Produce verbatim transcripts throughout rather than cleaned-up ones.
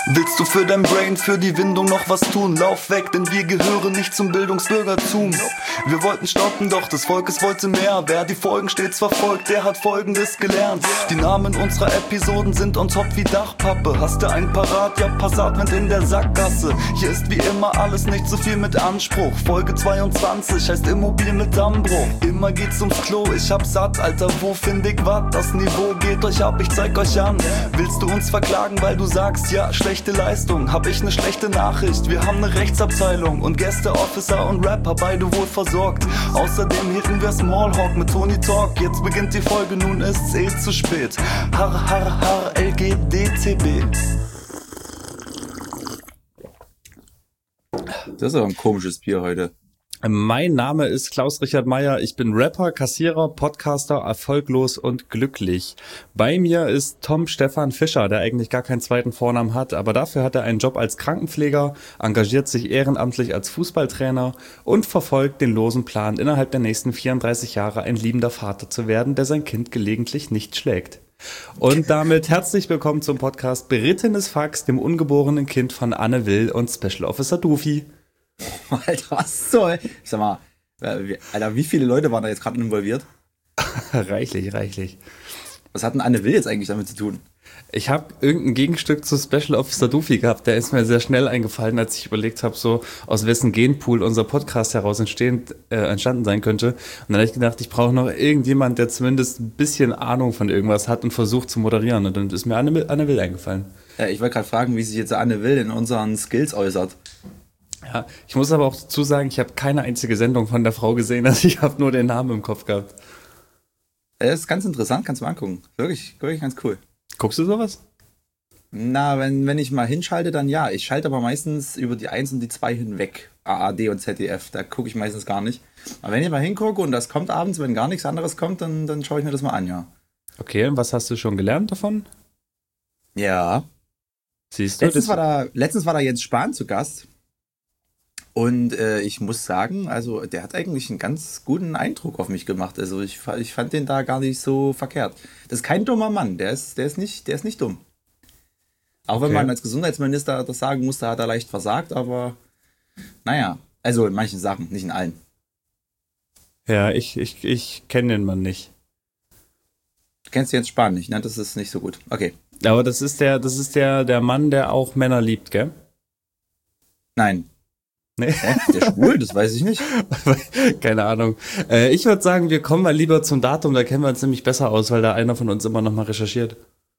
Willst du für dein Brain, für die Windung noch was tun? Lauf weg, denn wir gehören nicht zum Bildungsbürgertum. Wir wollten stoppen, doch des Volkes wollte mehr. Wer die Folgen stets verfolgt, der hat Folgendes gelernt. Die Namen unserer Episoden sind on top wie Dachpappe. Hast du einen parat? Ja, Passatwind in der Sackgasse. Hier ist wie immer alles nicht so viel mit Anspruch. Folge zweiundzwanzig heißt Immobil mit Dammbruch. Immer geht's ums Klo, ich hab satt, Alter, wo find ich wat? Das Niveau geht euch ab, ich zeig euch an. Willst du uns verklagen, weil du sagst, ja, schlechte Leistung? Hab ich ne schlechte Nachricht, wir haben ne Rechtsabteilung und Gäste, Officer und Rapper, beide wohl versorgt. Außerdem hielten wir Smallhawk mit Tony Talk. Jetzt beginnt die Folge, nun ist's eh zu spät. Har, har, har, L G D T B. Das ist aber ein komisches Bier heute. Mein Name ist Klaus-Richard Meyer, ich bin Rapper, Kassierer, Podcaster, erfolglos und glücklich. Bei mir ist Tom Stefan Fischer, der eigentlich gar keinen zweiten Vornamen hat, aber dafür hat er einen Job als Krankenpfleger, engagiert sich ehrenamtlich als Fußballtrainer und verfolgt den losen Plan, innerhalb der nächsten vierunddreißig Jahre ein liebender Vater zu werden, der sein Kind gelegentlich nicht schlägt. Und damit herzlich willkommen zum Podcast Berittenes Fax, dem ungeborenen Kind von Anne Will und Special Officer Dufi. Alter, was soll? Ich sag mal, Alter, wie viele Leute waren da jetzt gerade involviert? reichlich, reichlich. Was hat denn Anne Will jetzt eigentlich damit zu tun? Ich habe irgendein Gegenstück zu Special Officer Dufi gehabt, der ist mir sehr schnell eingefallen, als ich überlegt habe, so aus wessen Genpool unser Podcast heraus entstehend, äh, entstanden sein könnte. Und dann habe ich gedacht, ich brauche noch irgendjemand, der zumindest ein bisschen Ahnung von irgendwas hat und versucht zu moderieren. Und dann ist mir Anne, Anne Will eingefallen. Ja, ich wollte gerade fragen, wie sich jetzt Anne Will in unseren Skills äußert. Ja, ich muss aber auch dazu sagen, ich habe keine einzige Sendung von der Frau gesehen, also ich habe nur den Namen im Kopf gehabt. Das ist ganz interessant, kannst du mal angucken. Wirklich, wirklich ganz cool. Guckst du sowas? Na, wenn, wenn ich mal hinschalte, dann ja. Ich schalte aber meistens über die eins und die zwei hinweg. A R D und Z D F, da gucke ich meistens gar nicht. Aber wenn ich mal hingucke und das kommt abends, wenn gar nichts anderes kommt, dann, dann schaue ich mir das mal an, ja. Okay, und was hast du schon gelernt davon? Ja. Siehst du? Letztens war da, letztens war da Jens Spahn zu Gast. Und äh, ich muss sagen, also der hat eigentlich einen ganz guten Eindruck auf mich gemacht. Also ich, ich fand den da gar nicht so verkehrt. Das ist kein dummer Mann, der ist, der ist, nicht, der ist nicht dumm. Auch wenn okay. man als Gesundheitsminister das sagen musste, hat er leicht versagt, aber naja, also in manchen Sachen, nicht in allen. Ja, ich, ich, ich kenne den Mann nicht. Du kennst Jens Spahn nicht, ne? Das ist nicht so gut. Okay. Aber das ist der, das ist der, der Mann, der auch Männer liebt, gell? Nein. Nee. Hä? Der schwul? Das weiß ich nicht. Keine Ahnung. Äh, ich würde sagen, wir kommen mal lieber zum Datum, da kennen wir uns nämlich besser aus, weil da einer von uns immer noch mal recherchiert.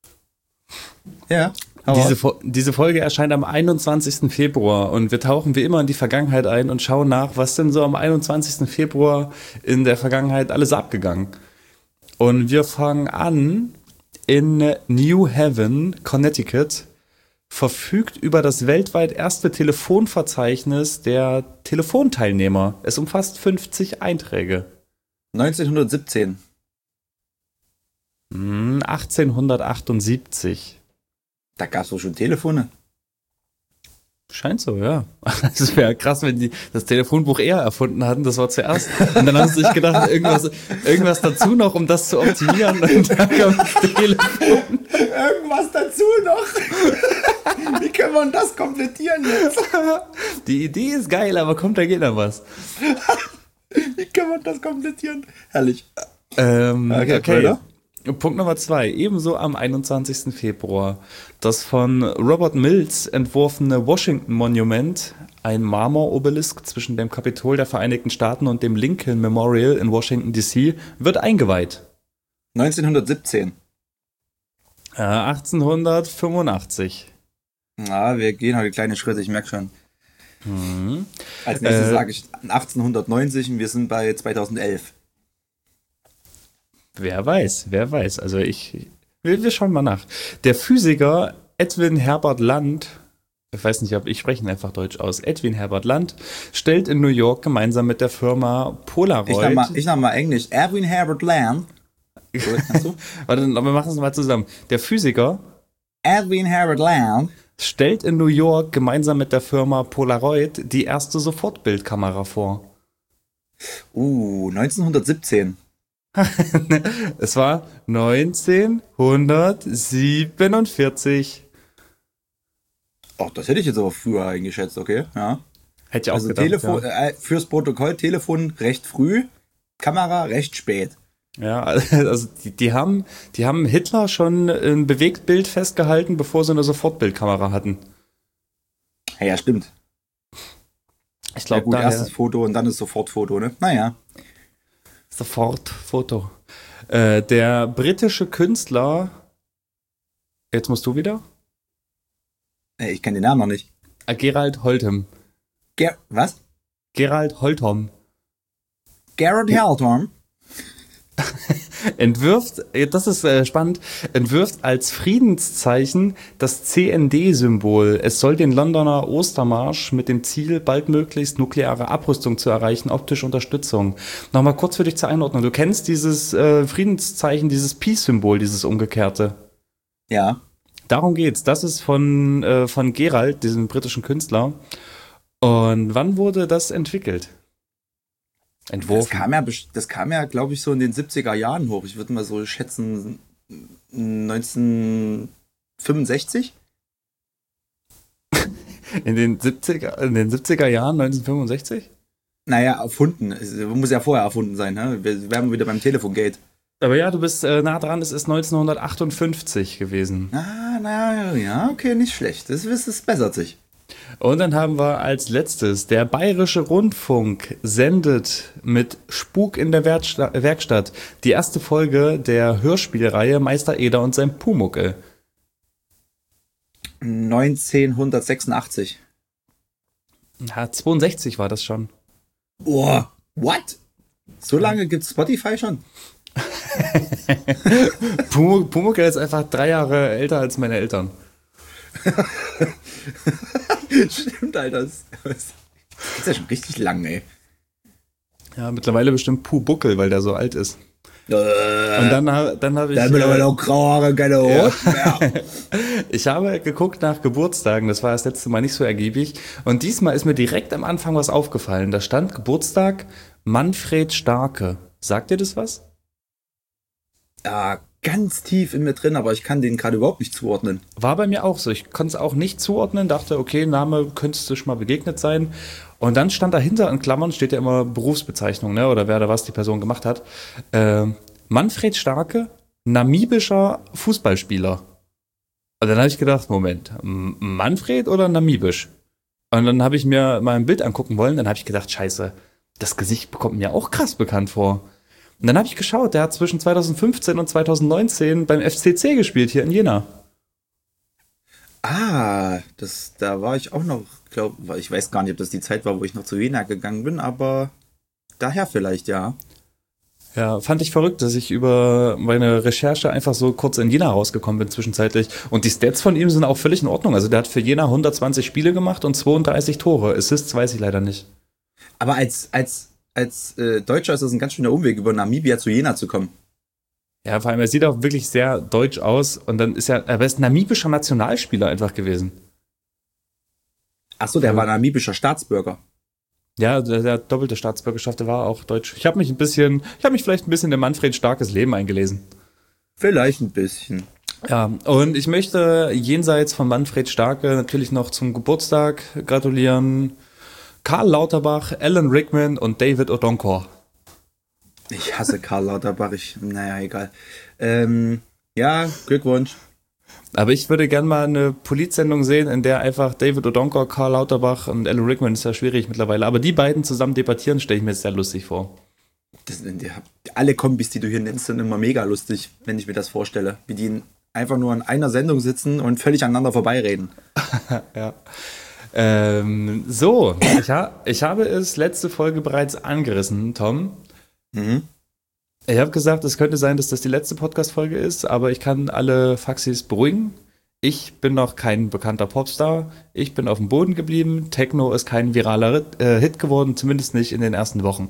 Ja. Diese, diese Folge erscheint am einundzwanzigsten Februar und wir tauchen wie immer in die Vergangenheit ein und schauen nach, was denn so am einundzwanzigsten Februar in der Vergangenheit alles abgegangen. Und wir fangen an in New Haven, Connecticut. Verfügt über das weltweit erste Telefonverzeichnis der Telefonteilnehmer. Es umfasst fünfzig Einträge. neunzehnhundertsiebzehn. Hm, achtzehnhundertachtundsiebzig. Da gab es doch schon Telefone. Scheint so, ja. Es wäre krass, wenn die das Telefonbuch eher erfunden hatten, das war zuerst. Und dann haben sie sich gedacht, irgendwas, irgendwas dazu noch, um das zu optimieren. Und dann kam das Telefon. Irgendwas dazu noch? Wie können wir das komplettieren jetzt? Die Idee ist geil, aber kommt, da geht noch was. Wie können wir das komplettieren? Herrlich. Ähm, okay. okay. Punkt Nummer zwei, ebenso am einundzwanzigsten Februar. Das von Robert Mills entworfene Washington Monument, ein Marmorobelisk zwischen dem Kapitol der Vereinigten Staaten und dem Lincoln Memorial in Washington D C, wird eingeweiht. neunzehnhundertsiebzehn. Äh, achtzehnhundertfünfundachtzig. Na, wir gehen heute kleine Schritte, ich merke schon. Mhm. Als nächstes äh, sage ich achtzehnhundertneunzig und wir sind bei zweitausendelf. Wer weiß, wer weiß. Also ich, wir, wir schauen mal nach. Der Physiker Edwin Herbert Land, ich weiß nicht, ob ich spreche einfach Deutsch aus, Edwin Herbert Land, stellt in New York gemeinsam mit der Firma Polaroid. Ich nochmal ich noch mal Englisch. Edwin Herbert Land. Warte, wir machen es mal zusammen. Der Physiker Edwin Herbert Land stellt in New York gemeinsam mit der Firma Polaroid die erste Sofortbildkamera vor. Uh, neunzehnhundertsiebzehn. Es war neunzehnhundertsiebenundvierzig. Ach, das hätte ich jetzt aber früher eingeschätzt, okay, ja. Hätte ich auch Also gedacht, Telefon, ja. äh, fürs Protokoll Telefon recht früh, Kamera recht spät. Ja, also die, die haben, die haben Hitler schon ein Bewegtbild festgehalten, bevor sie eine Sofortbildkamera hatten. Ja, ja stimmt. Ich Ja glaube, gut, daher erstes Foto und dann ist sofort Foto, ne? Naja. sofort Foto. Äh, der britische Künstler, jetzt musst du wieder? Äh, Ich kenne den Namen noch nicht. Äh, Gerald Holtham. Ger was? Gerald Holtham Garrett Haltorm? entwirft, das ist äh, spannend, entwirft als Friedenszeichen das C N D-Symbol. Es soll den Londoner Ostermarsch mit dem Ziel, baldmöglichst nukleare Abrüstung zu erreichen, optische Unterstützung. Nochmal kurz für dich zur Einordnung. Du kennst dieses äh, Friedenszeichen, dieses Peace-Symbol, dieses umgekehrte. Ja. Darum geht's. Das ist von, äh, von Gerald, diesem britischen Künstler. Und wann wurde das entwickelt? Das Entworfen. kam ja, best- das kam ja, glaube ich, so in den siebziger Jahren hoch. Ich würde mal so schätzen neunzehnhundertfünfundsechzig. In den siebziger, in den siebziger Jahren, neunzehnhundertfünfundsechzig? Naja, erfunden. Es muss ja vorher erfunden sein, ne? Wir wären wieder beim Telefongate. Aber ja, du bist äh, nah dran, es ist neunzehnhundertachtundfünfzig gewesen. Ah, na ja, okay, nicht schlecht. Das, das, das bessert sich. Und dann haben wir als letztes, der Bayerische Rundfunk sendet mit Spuk in der Werksta- Werkstatt die erste Folge der Hörspielreihe Meister Eder und sein Pumuckel. neunzehnhundertsechsundachtzig. Ja, zweiundsechzig war das schon. Oh, what? So lange gibt's Spotify schon? Pumu- Pumuckel ist einfach drei Jahre älter als meine Eltern. Stimmt, Alter. Das das ist ja schon richtig lang, ey. Ja, mittlerweile bestimmt Pubuckel, weil der so alt ist. Äh, Und dann, ha- dann habe ich... da haben wir äh, aber auch graue Haare, keine Hosen mehr. Ich habe geguckt nach Geburtstagen, das war das letzte Mal nicht so ergiebig. Und diesmal ist mir direkt am Anfang was aufgefallen. Da stand Geburtstag Manfred Starke. Sagt dir das was? Ja, ganz tief in mir drin, aber ich kann den gerade überhaupt nicht zuordnen. War bei mir auch so. Ich konnte es auch nicht zuordnen, dachte, okay, Name könntest du schon mal begegnet sein. Und dann stand dahinter in Klammern, steht ja immer Berufsbezeichnung, ne, oder wer oder was die Person gemacht hat. Äh, Manfred Starke, namibischer Fußballspieler. Und dann habe ich gedacht, Moment, M- Manfred oder namibisch? Und dann habe ich mir mal ein Bild angucken wollen, dann habe ich gedacht, scheiße, das Gesicht kommt mir auch krass bekannt vor. Und dann habe ich geschaut, der hat zwischen zweitausendfünfzehn und zweitausendneunzehn beim F C C gespielt, hier in Jena. Ah, das, da war ich auch noch, glaube ich, weiß gar nicht, ob das die Zeit war, wo ich noch zu Jena gegangen bin, aber daher vielleicht, ja. Ja, fand ich verrückt, dass ich über meine Recherche einfach so kurz in Jena rausgekommen bin zwischenzeitlich. Und die Stats von ihm sind auch völlig in Ordnung. Also der hat für Jena hundertzwanzig Spiele gemacht und zweiunddreißig Tore. Assists weiß ich leider nicht. Aber als, als, als äh, Deutscher ist das ein ganz schöner Umweg, über Namibia zu Jena zu kommen. Ja, vor allem, er sieht auch wirklich sehr deutsch aus. Und dann ist er, er ist namibischer Nationalspieler einfach gewesen. Ach so, der Ja. war namibischer Staatsbürger. Ja, der, der hat doppelte Staatsbürgerschaft, der war auch deutsch. Ich habe mich ein bisschen, ich habe mich vielleicht ein bisschen in Manfred Starkes Leben eingelesen. Vielleicht ein bisschen. Ja, und ich möchte jenseits von Manfred Starke natürlich noch zum Geburtstag gratulieren. Karl Lauterbach, Alan Rickman und David Odonkor. Ich hasse Karl Lauterbach, ich, naja, egal. Ähm, ja, Glückwunsch. Aber ich würde gern mal eine Polizsendung sehen, in der einfach David Odonkor, Karl Lauterbach und Alan Rickman, ist ja schwierig mittlerweile, aber die beiden zusammen debattieren, stelle ich mir jetzt sehr lustig vor. Das, die, alle Kombis, die du hier nennst, sind immer mega lustig, wenn ich mir das vorstelle. Wie die einfach nur in einer Sendung sitzen und völlig aneinander vorbeireden. Ja. Ähm, so, ich, ha ich habe es letzte Folge bereits angerissen, Tom. Mhm. Ich habe gesagt, es könnte sein, dass das die letzte Podcast-Folge ist, aber ich kann alle Faxis beruhigen. Ich bin noch kein bekannter Popstar. Ich bin auf dem Boden geblieben. Techno ist kein viraler Rit- äh, Hit geworden, zumindest nicht in den ersten Wochen.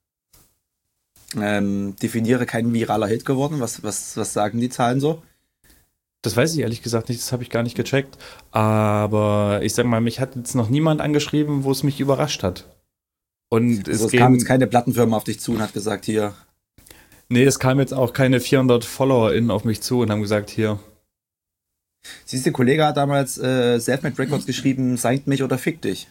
Ähm, definiere kein viraler Hit geworden. Was, was, was sagen die Zahlen so? Das weiß ich ehrlich gesagt nicht, das habe ich gar nicht gecheckt. Aber ich sag mal, mich hat jetzt noch niemand angeschrieben, wo es mich überrascht hat. Und es, Also es gehen- kam jetzt keine Plattenfirma auf dich zu und hat gesagt, hier, Nee, es kam jetzt auch keine vierhundert FollowerInnen auf mich zu und haben gesagt, hier, Siehst du, der Kollege hat damals äh, Selfmade Records geschrieben, seid mich oder fick dich.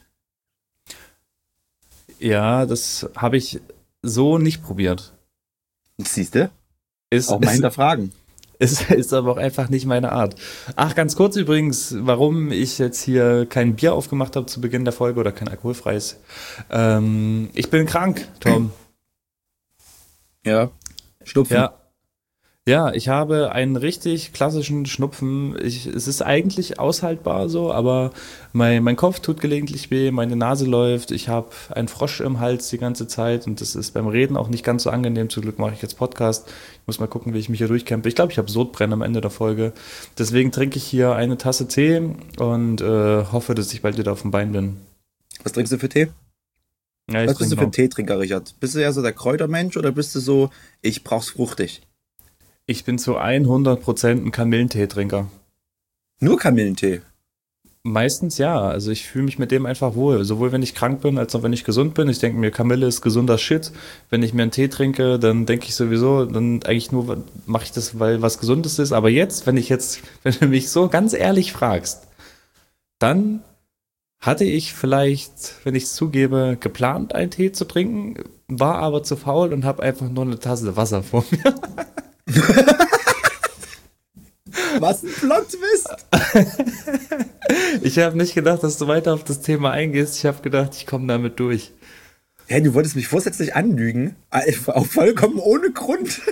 Ja, das habe ich so nicht probiert. Siehst du? Ist, Auch mal ist, hinterfragen. ist, ist aber auch einfach nicht meine Art. Ach, ganz kurz übrigens, warum ich jetzt hier kein Bier aufgemacht habe zu Beginn der Folge oder kein alkoholfreies. Ähm, ich bin krank, Tom. Ja. Schnupfen. Ja. Ja, ich habe einen richtig klassischen Schnupfen. Ich, es ist eigentlich aushaltbar so, aber mein, mein Kopf tut gelegentlich weh, meine Nase läuft, ich habe einen Frosch im Hals die ganze Zeit und das ist beim Reden auch nicht ganz so angenehm. Zum Glück mache ich jetzt Podcast. Ich muss mal gucken, wie ich mich hier durchkämpfe. Ich glaube, ich habe Sodbrennen am Ende der Folge. Deswegen trinke ich hier eine Tasse Tee und äh, hoffe, dass ich bald wieder auf dem Bein bin. Was trinkst du für Tee? Ja, ich Was bist du für ein Teetrinker, Richard? Bist du eher so der Kräutermensch oder bist du so, ich brauch's fruchtig? Ich bin zu hundert Prozent ein Kamillenteetrinker. Nur Kamillentee? Meistens ja, also ich fühle mich mit dem einfach wohl, sowohl wenn ich krank bin, als auch wenn ich gesund bin. Ich denke mir, Kamille ist gesunder Shit. Wenn ich mir einen Tee trinke, dann denke ich sowieso, dann eigentlich nur mache ich das, weil was Gesundes ist. Aber jetzt, wenn ich jetzt, wenn du mich so ganz ehrlich fragst, dann hatte ich vielleicht, wenn ich es zugebe, geplant, einen Tee zu trinken, war aber zu faul und habe einfach nur eine Tasse Wasser vor mir. Was ein Plot-Twist! Ich habe nicht gedacht, dass du weiter auf das Thema eingehst. Ich habe gedacht, ich komme damit durch. Hä, du wolltest mich vorsätzlich anlügen? Auch vollkommen ohne Grund.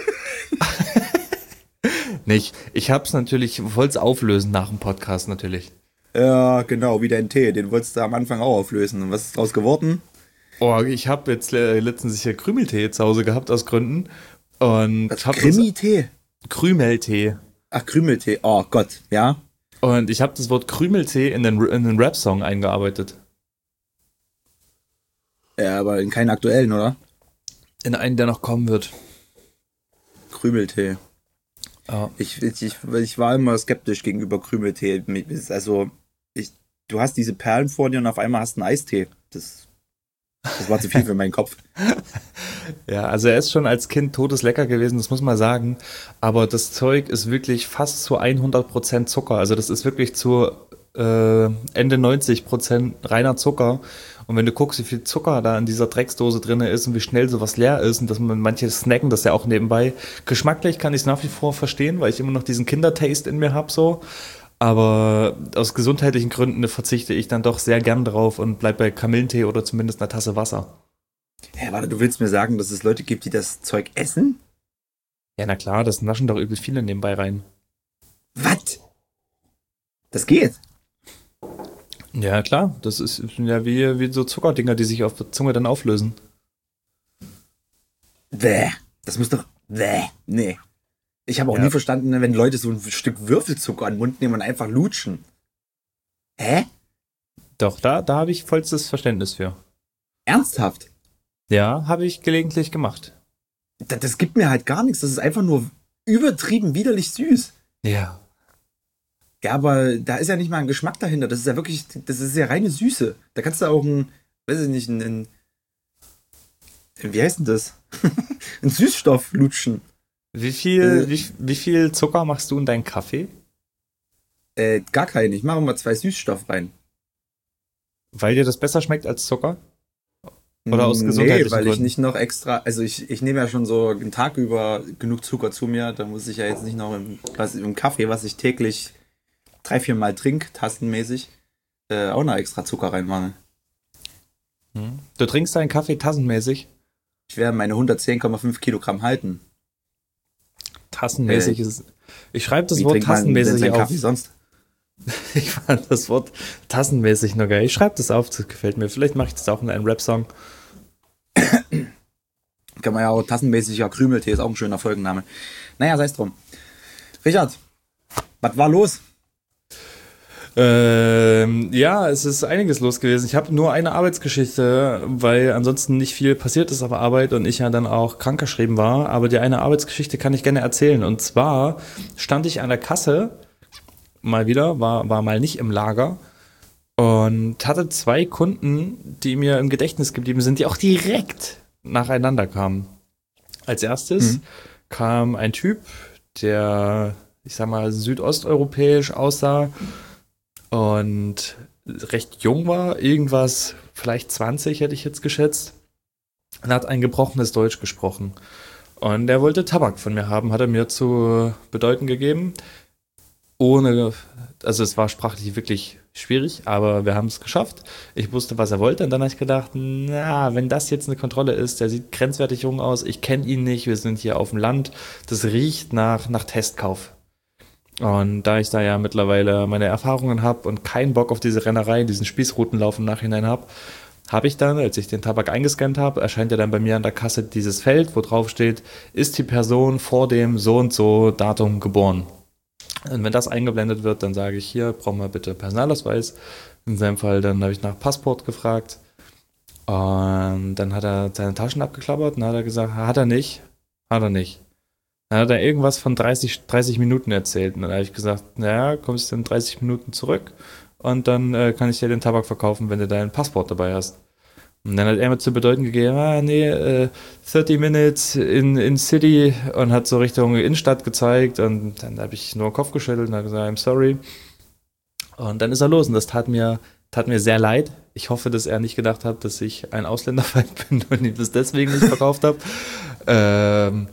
Nicht. Ich habe es natürlich, ich wollte es auflösen nach dem Podcast natürlich. Ja, genau, wie dein Tee. Den wolltest du am Anfang auch auflösen. Und was ist draus geworden? Oh, ich habe jetzt äh, letztens hier Krümeltee zu Hause gehabt aus Gründen. Und Was, hab Krimi-Tee? Krümeltee. Ach, Krümeltee. Oh Gott, ja. Und ich habe das Wort Krümeltee in den, in den Rap-Song eingearbeitet. Ja, aber in keinen aktuellen, oder? In einen, der noch kommen wird. Krümeltee. Ja. Ich, ich, ich, ich war immer skeptisch gegenüber Krümeltee. Also, ich, du hast diese Perlen vor dir und auf einmal hast du einen Eistee. Das, das war zu viel für meinen Kopf. Ja, also er ist schon als Kind todeslecker gewesen, das muss man sagen. Aber das Zeug ist wirklich fast zu hundert Prozent Zucker. Also das ist wirklich zu äh, Ende neunzig Prozent reiner Zucker. Und wenn du guckst, wie viel Zucker da in dieser Drecksdose drin ist und wie schnell sowas leer ist und dass man manche snacken das ja auch nebenbei. Geschmacklich kann ich es nach wie vor verstehen, weil ich immer noch diesen Kindertaste in mir habe so. Aber aus gesundheitlichen Gründen verzichte ich dann doch sehr gern drauf und bleib bei Kamillentee oder zumindest einer Tasse Wasser. Hä, warte, du willst mir sagen, dass es Leute gibt, die das Zeug essen? Ja, na klar, das naschen doch übel viele nebenbei rein. Was? Das geht? Ja, klar, das ist ja wie, wie so Zuckerdinger, die sich auf der Zunge dann auflösen. Bäh. Das muss doch... Bäh. Nee. Ich habe auch Ja. nie verstanden, wenn Leute so ein Stück Würfelzucker an den Mund nehmen und einfach lutschen. Hä? Doch, da, da habe ich vollstes Verständnis für. Ernsthaft? Ja, habe ich gelegentlich gemacht. Das, das gibt mir halt gar nichts. Das ist einfach nur übertrieben widerlich süß. Ja. Ja, aber da ist ja nicht mal ein Geschmack dahinter. Das ist ja wirklich, das ist ja reine Süße. Da kannst du auch ein, weiß ich nicht, ein, ein wie heißt denn das? ein Süßstoff lutschen. Wie viel, Äh. wie, wie viel Zucker machst du in deinen Kaffee? Äh, gar keinen. Ich mache mal zwei Süßstoff rein. Weil dir das besser schmeckt als Zucker? Oder aus gesundheitlichen Nee, weil ich Gründen? nicht noch extra, also ich, ich nehme ja schon so einen Tag über genug Zucker zu mir, da muss ich ja jetzt nicht noch im, was, im Kaffee, was ich täglich drei, vier Mal trinke, tastenmäßig, äh, auch noch extra Zucker reinmachen. Hm. Du trinkst deinen Kaffee tassenmäßig? Ich werde meine hundertzehn Komma fünf Kilogramm halten. Tassenmäßig Äh, ist es. Ich schreibe das Wie Wort trinkt man denn tassenmäßig seinen auf. Kaffee sonst? Ich fand das Wort tassenmäßig noch geil. Ich schreibe das auf, das gefällt mir. Vielleicht mache ich das auch in einem Rap-Song. Kann man ja auch tassenmäßig, ja, Krümeltee ist auch ein schöner Folgenname. Naja, sei es drum. Richard, was war los? Ähm, ja, es ist einiges los gewesen. Ich habe nur eine Arbeitsgeschichte, weil ansonsten nicht viel passiert ist auf der Arbeit und ich ja dann auch krankgeschrieben war. Aber die eine Arbeitsgeschichte kann ich gerne erzählen. Und zwar stand ich an der Kasse, mal wieder, war, war mal nicht im Lager und hatte zwei Kunden, die mir im Gedächtnis geblieben sind, die auch direkt nacheinander kamen. Als erstes Mhm. kam ein Typ, der ich sag mal, südosteuropäisch aussah und recht jung war, irgendwas, vielleicht zwanzig hätte ich jetzt geschätzt, und hat ein gebrochenes Deutsch gesprochen. Und er wollte Tabak von mir haben, hat er mir zu bedeuten gegeben, ohne, also es war sprachlich wirklich schwierig, aber wir haben es geschafft. Ich wusste, was er wollte, und dann habe ich gedacht, na, wenn das jetzt eine Kontrolle ist, der sieht grenzwertig jung aus, ich kenne ihn nicht, wir sind hier auf dem Land, das riecht nach, nach Testkauf. Und da ich da ja mittlerweile meine Erfahrungen habe und keinen Bock auf diese Rennerei, diesen Spießrutenlauf im Nachhinein habe, habe ich dann, als ich den Tabak eingescannt habe, erscheint ja dann bei mir an der Kasse dieses Feld, wo drauf steht, ist die Person vor dem so und so Datum geboren. Und wenn das eingeblendet wird, dann sage ich, hier, brauchen wir bitte Personalausweis. In seinem Fall, dann habe ich nach Passport gefragt. Und dann hat er seine Taschen abgeklappert und dann hat er gesagt, hat er nicht, hat er nicht. Dann hat er irgendwas von dreißig, dreißig Minuten erzählt. Und dann habe ich gesagt, naja, kommst du in dreißig Minuten zurück und dann äh, kann ich dir den Tabak verkaufen, wenn du dein Passport dabei hast. Und dann hat er mir zu bedeuten gegeben, ah, nee, äh, dreißig Minutes in, in City, und hat so Richtung Innenstadt gezeigt, und dann habe ich nur den Kopf geschüttelt und habe gesagt, I'm sorry. Und dann ist er los, und das tat mir, tat mir sehr leid. Ich hoffe, dass er nicht gedacht hat, dass ich ein Ausländerfeind bin und ihm das deswegen nicht verkauft habe. Ähm,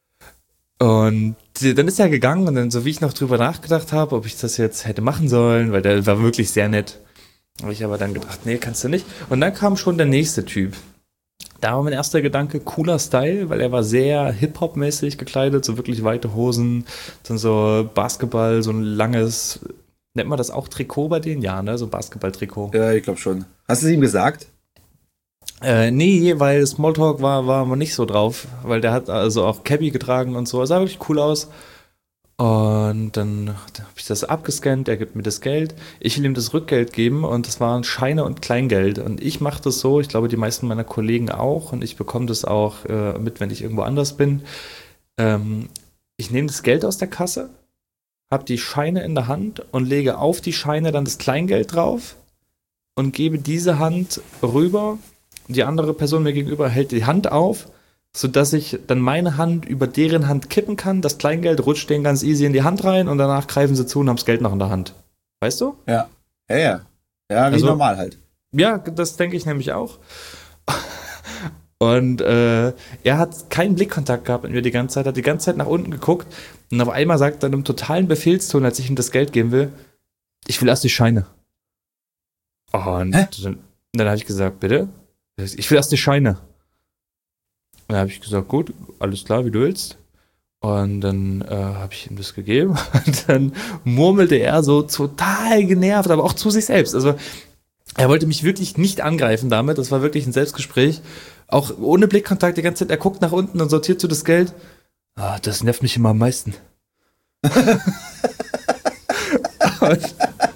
und dann ist er gegangen, und dann, so wie ich noch drüber nachgedacht habe, ob ich das jetzt hätte machen sollen, weil der war wirklich sehr nett. Habe ich aber dann gedacht, nee, kannst du nicht. Und dann kam schon der nächste Typ. Da war mein erster Gedanke, cooler Style, weil er war sehr Hip-Hop-mäßig gekleidet, so wirklich weite Hosen, dann so Basketball, so ein langes, nennt man das auch Trikot bei denen? Ja, ne, so Basketball-Trikot. Ja, ich glaube schon. Hast du es ihm gesagt? Äh, nee, weil Smalltalk war, war nicht so drauf, weil der hat also auch Cappy getragen und so, sah wirklich cool aus. Und dann, dann habe ich das abgescannt, er gibt mir das Geld, ich will ihm das Rückgeld geben, und das waren Scheine und Kleingeld. Und ich mache das so, ich glaube die meisten meiner Kollegen auch, und ich bekomme das auch äh, mit, wenn ich irgendwo anders bin. Ähm, ich nehme das Geld aus der Kasse, habe die Scheine in der Hand und lege auf die Scheine dann das Kleingeld drauf und gebe diese Hand rüber. Die andere Person mir gegenüber hält die Hand auf, sodass ich dann meine Hand über deren Hand kippen kann. Das Kleingeld rutscht denen ganz easy in die Hand rein, und danach greifen sie zu und haben das Geld noch in der Hand. Weißt du? Ja. Ja, ja. Ja, wie Also, normal halt. Ja, das denke ich nämlich auch. Und äh, er hat keinen Blickkontakt gehabt mit mir die ganze Zeit, hat die ganze Zeit nach unten geguckt, und auf einmal sagt er in einem totalen Befehlston, als ich ihm das Geld geben will, ich will erst die Scheine. Und Hä? dann, dann habe ich gesagt, bitte? Ich will erst die Scheine. Und dann habe ich gesagt, gut, alles klar, wie du willst. Und dann äh, habe ich ihm das gegeben. Und dann murmelte er so total genervt, aber auch zu sich selbst. Also er wollte mich wirklich nicht angreifen damit. Das war wirklich ein Selbstgespräch. Auch ohne Blickkontakt die ganze Zeit. Er guckt nach unten und sortiert so das Geld. Ah, das nervt mich immer am meisten. und,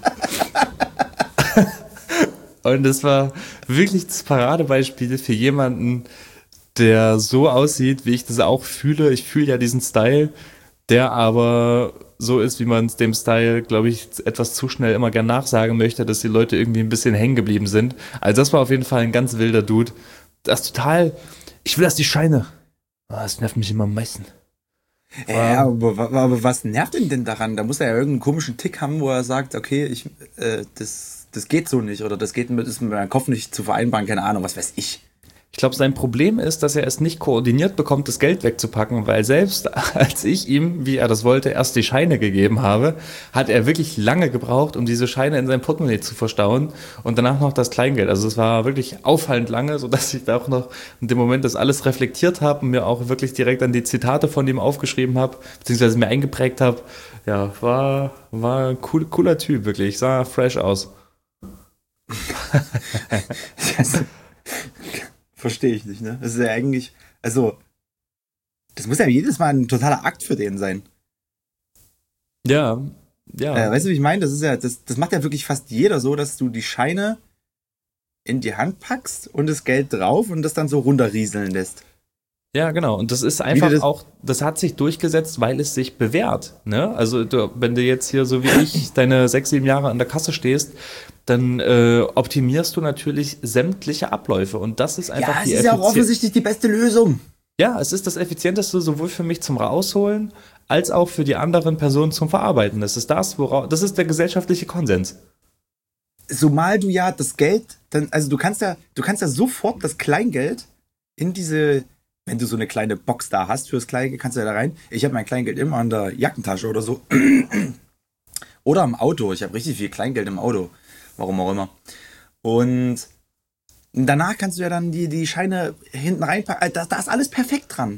und das war wirklich das Paradebeispiel für jemanden, der so aussieht, wie ich das auch fühle. Ich fühle ja diesen Style, der aber so ist, wie man dem Style, glaube ich, etwas zu schnell immer gern nachsagen möchte, dass die Leute irgendwie ein bisschen hängen geblieben sind. Also das war auf jeden Fall ein ganz wilder Dude. Das ist total, ich will erst die Scheine. Oh, das nervt mich immer am meisten. Ja, aber, aber was nervt ihn denn daran? Da muss er ja irgendeinen komischen Tick haben, wo er sagt, okay, ich, äh, das, das geht so nicht, oder das geht mit, ist mit meinem Kopf nicht zu vereinbaren, keine Ahnung, was weiß ich. Ich glaube, sein Problem ist, dass er es nicht koordiniert bekommt, das Geld wegzupacken, weil selbst als ich ihm, wie er das wollte, erst die Scheine gegeben habe, hat er wirklich lange gebraucht, um diese Scheine in sein Portemonnaie zu verstauen, und danach noch das Kleingeld. Also es war wirklich auffallend lange, sodass ich da auch noch in dem Moment das alles reflektiert habe und mir auch wirklich direkt an die Zitate von ihm aufgeschrieben habe, beziehungsweise mir eingeprägt habe. Ja, war, war ein cool, cooler Typ, wirklich. Sah fresh aus. Verstehe ich nicht, ne? Das ist ja eigentlich, also, das muss ja jedes Mal ein totaler Akt für den sein. Ja, ja. Äh, weißt du, wie ich meine? Das ist ja, das, das macht ja wirklich fast jeder so, dass du die Scheine in die Hand packst und das Geld drauf und das dann so runterrieseln lässt. Ja, genau. Und das ist einfach das auch, das hat sich durchgesetzt, weil es sich bewährt. Ne? Also du, wenn du jetzt hier so wie ich deine sechs, sieben Jahre an der Kasse stehst, dann äh, optimierst du natürlich sämtliche Abläufe. Und das ist einfach ja, die es ist ja auch offensichtlich die beste Lösung. Ja, es ist das Effizienteste, sowohl für mich zum Rausholen, als auch für die anderen Personen zum Verarbeiten. Das ist das, worauf, das ist der gesellschaftliche Konsens. Zumal du ja das Geld, dann, also du kannst ja, du kannst ja sofort das Kleingeld in diese, wenn du so eine kleine Box da hast fürs Kleingeld, kannst du ja da rein. Ich habe mein Kleingeld immer in der Jackentasche oder so. Oder im Auto. Ich habe richtig viel Kleingeld im Auto. Warum auch immer. Und danach kannst du ja dann die, die Scheine hinten reinpacken. Da, da ist alles perfekt dran.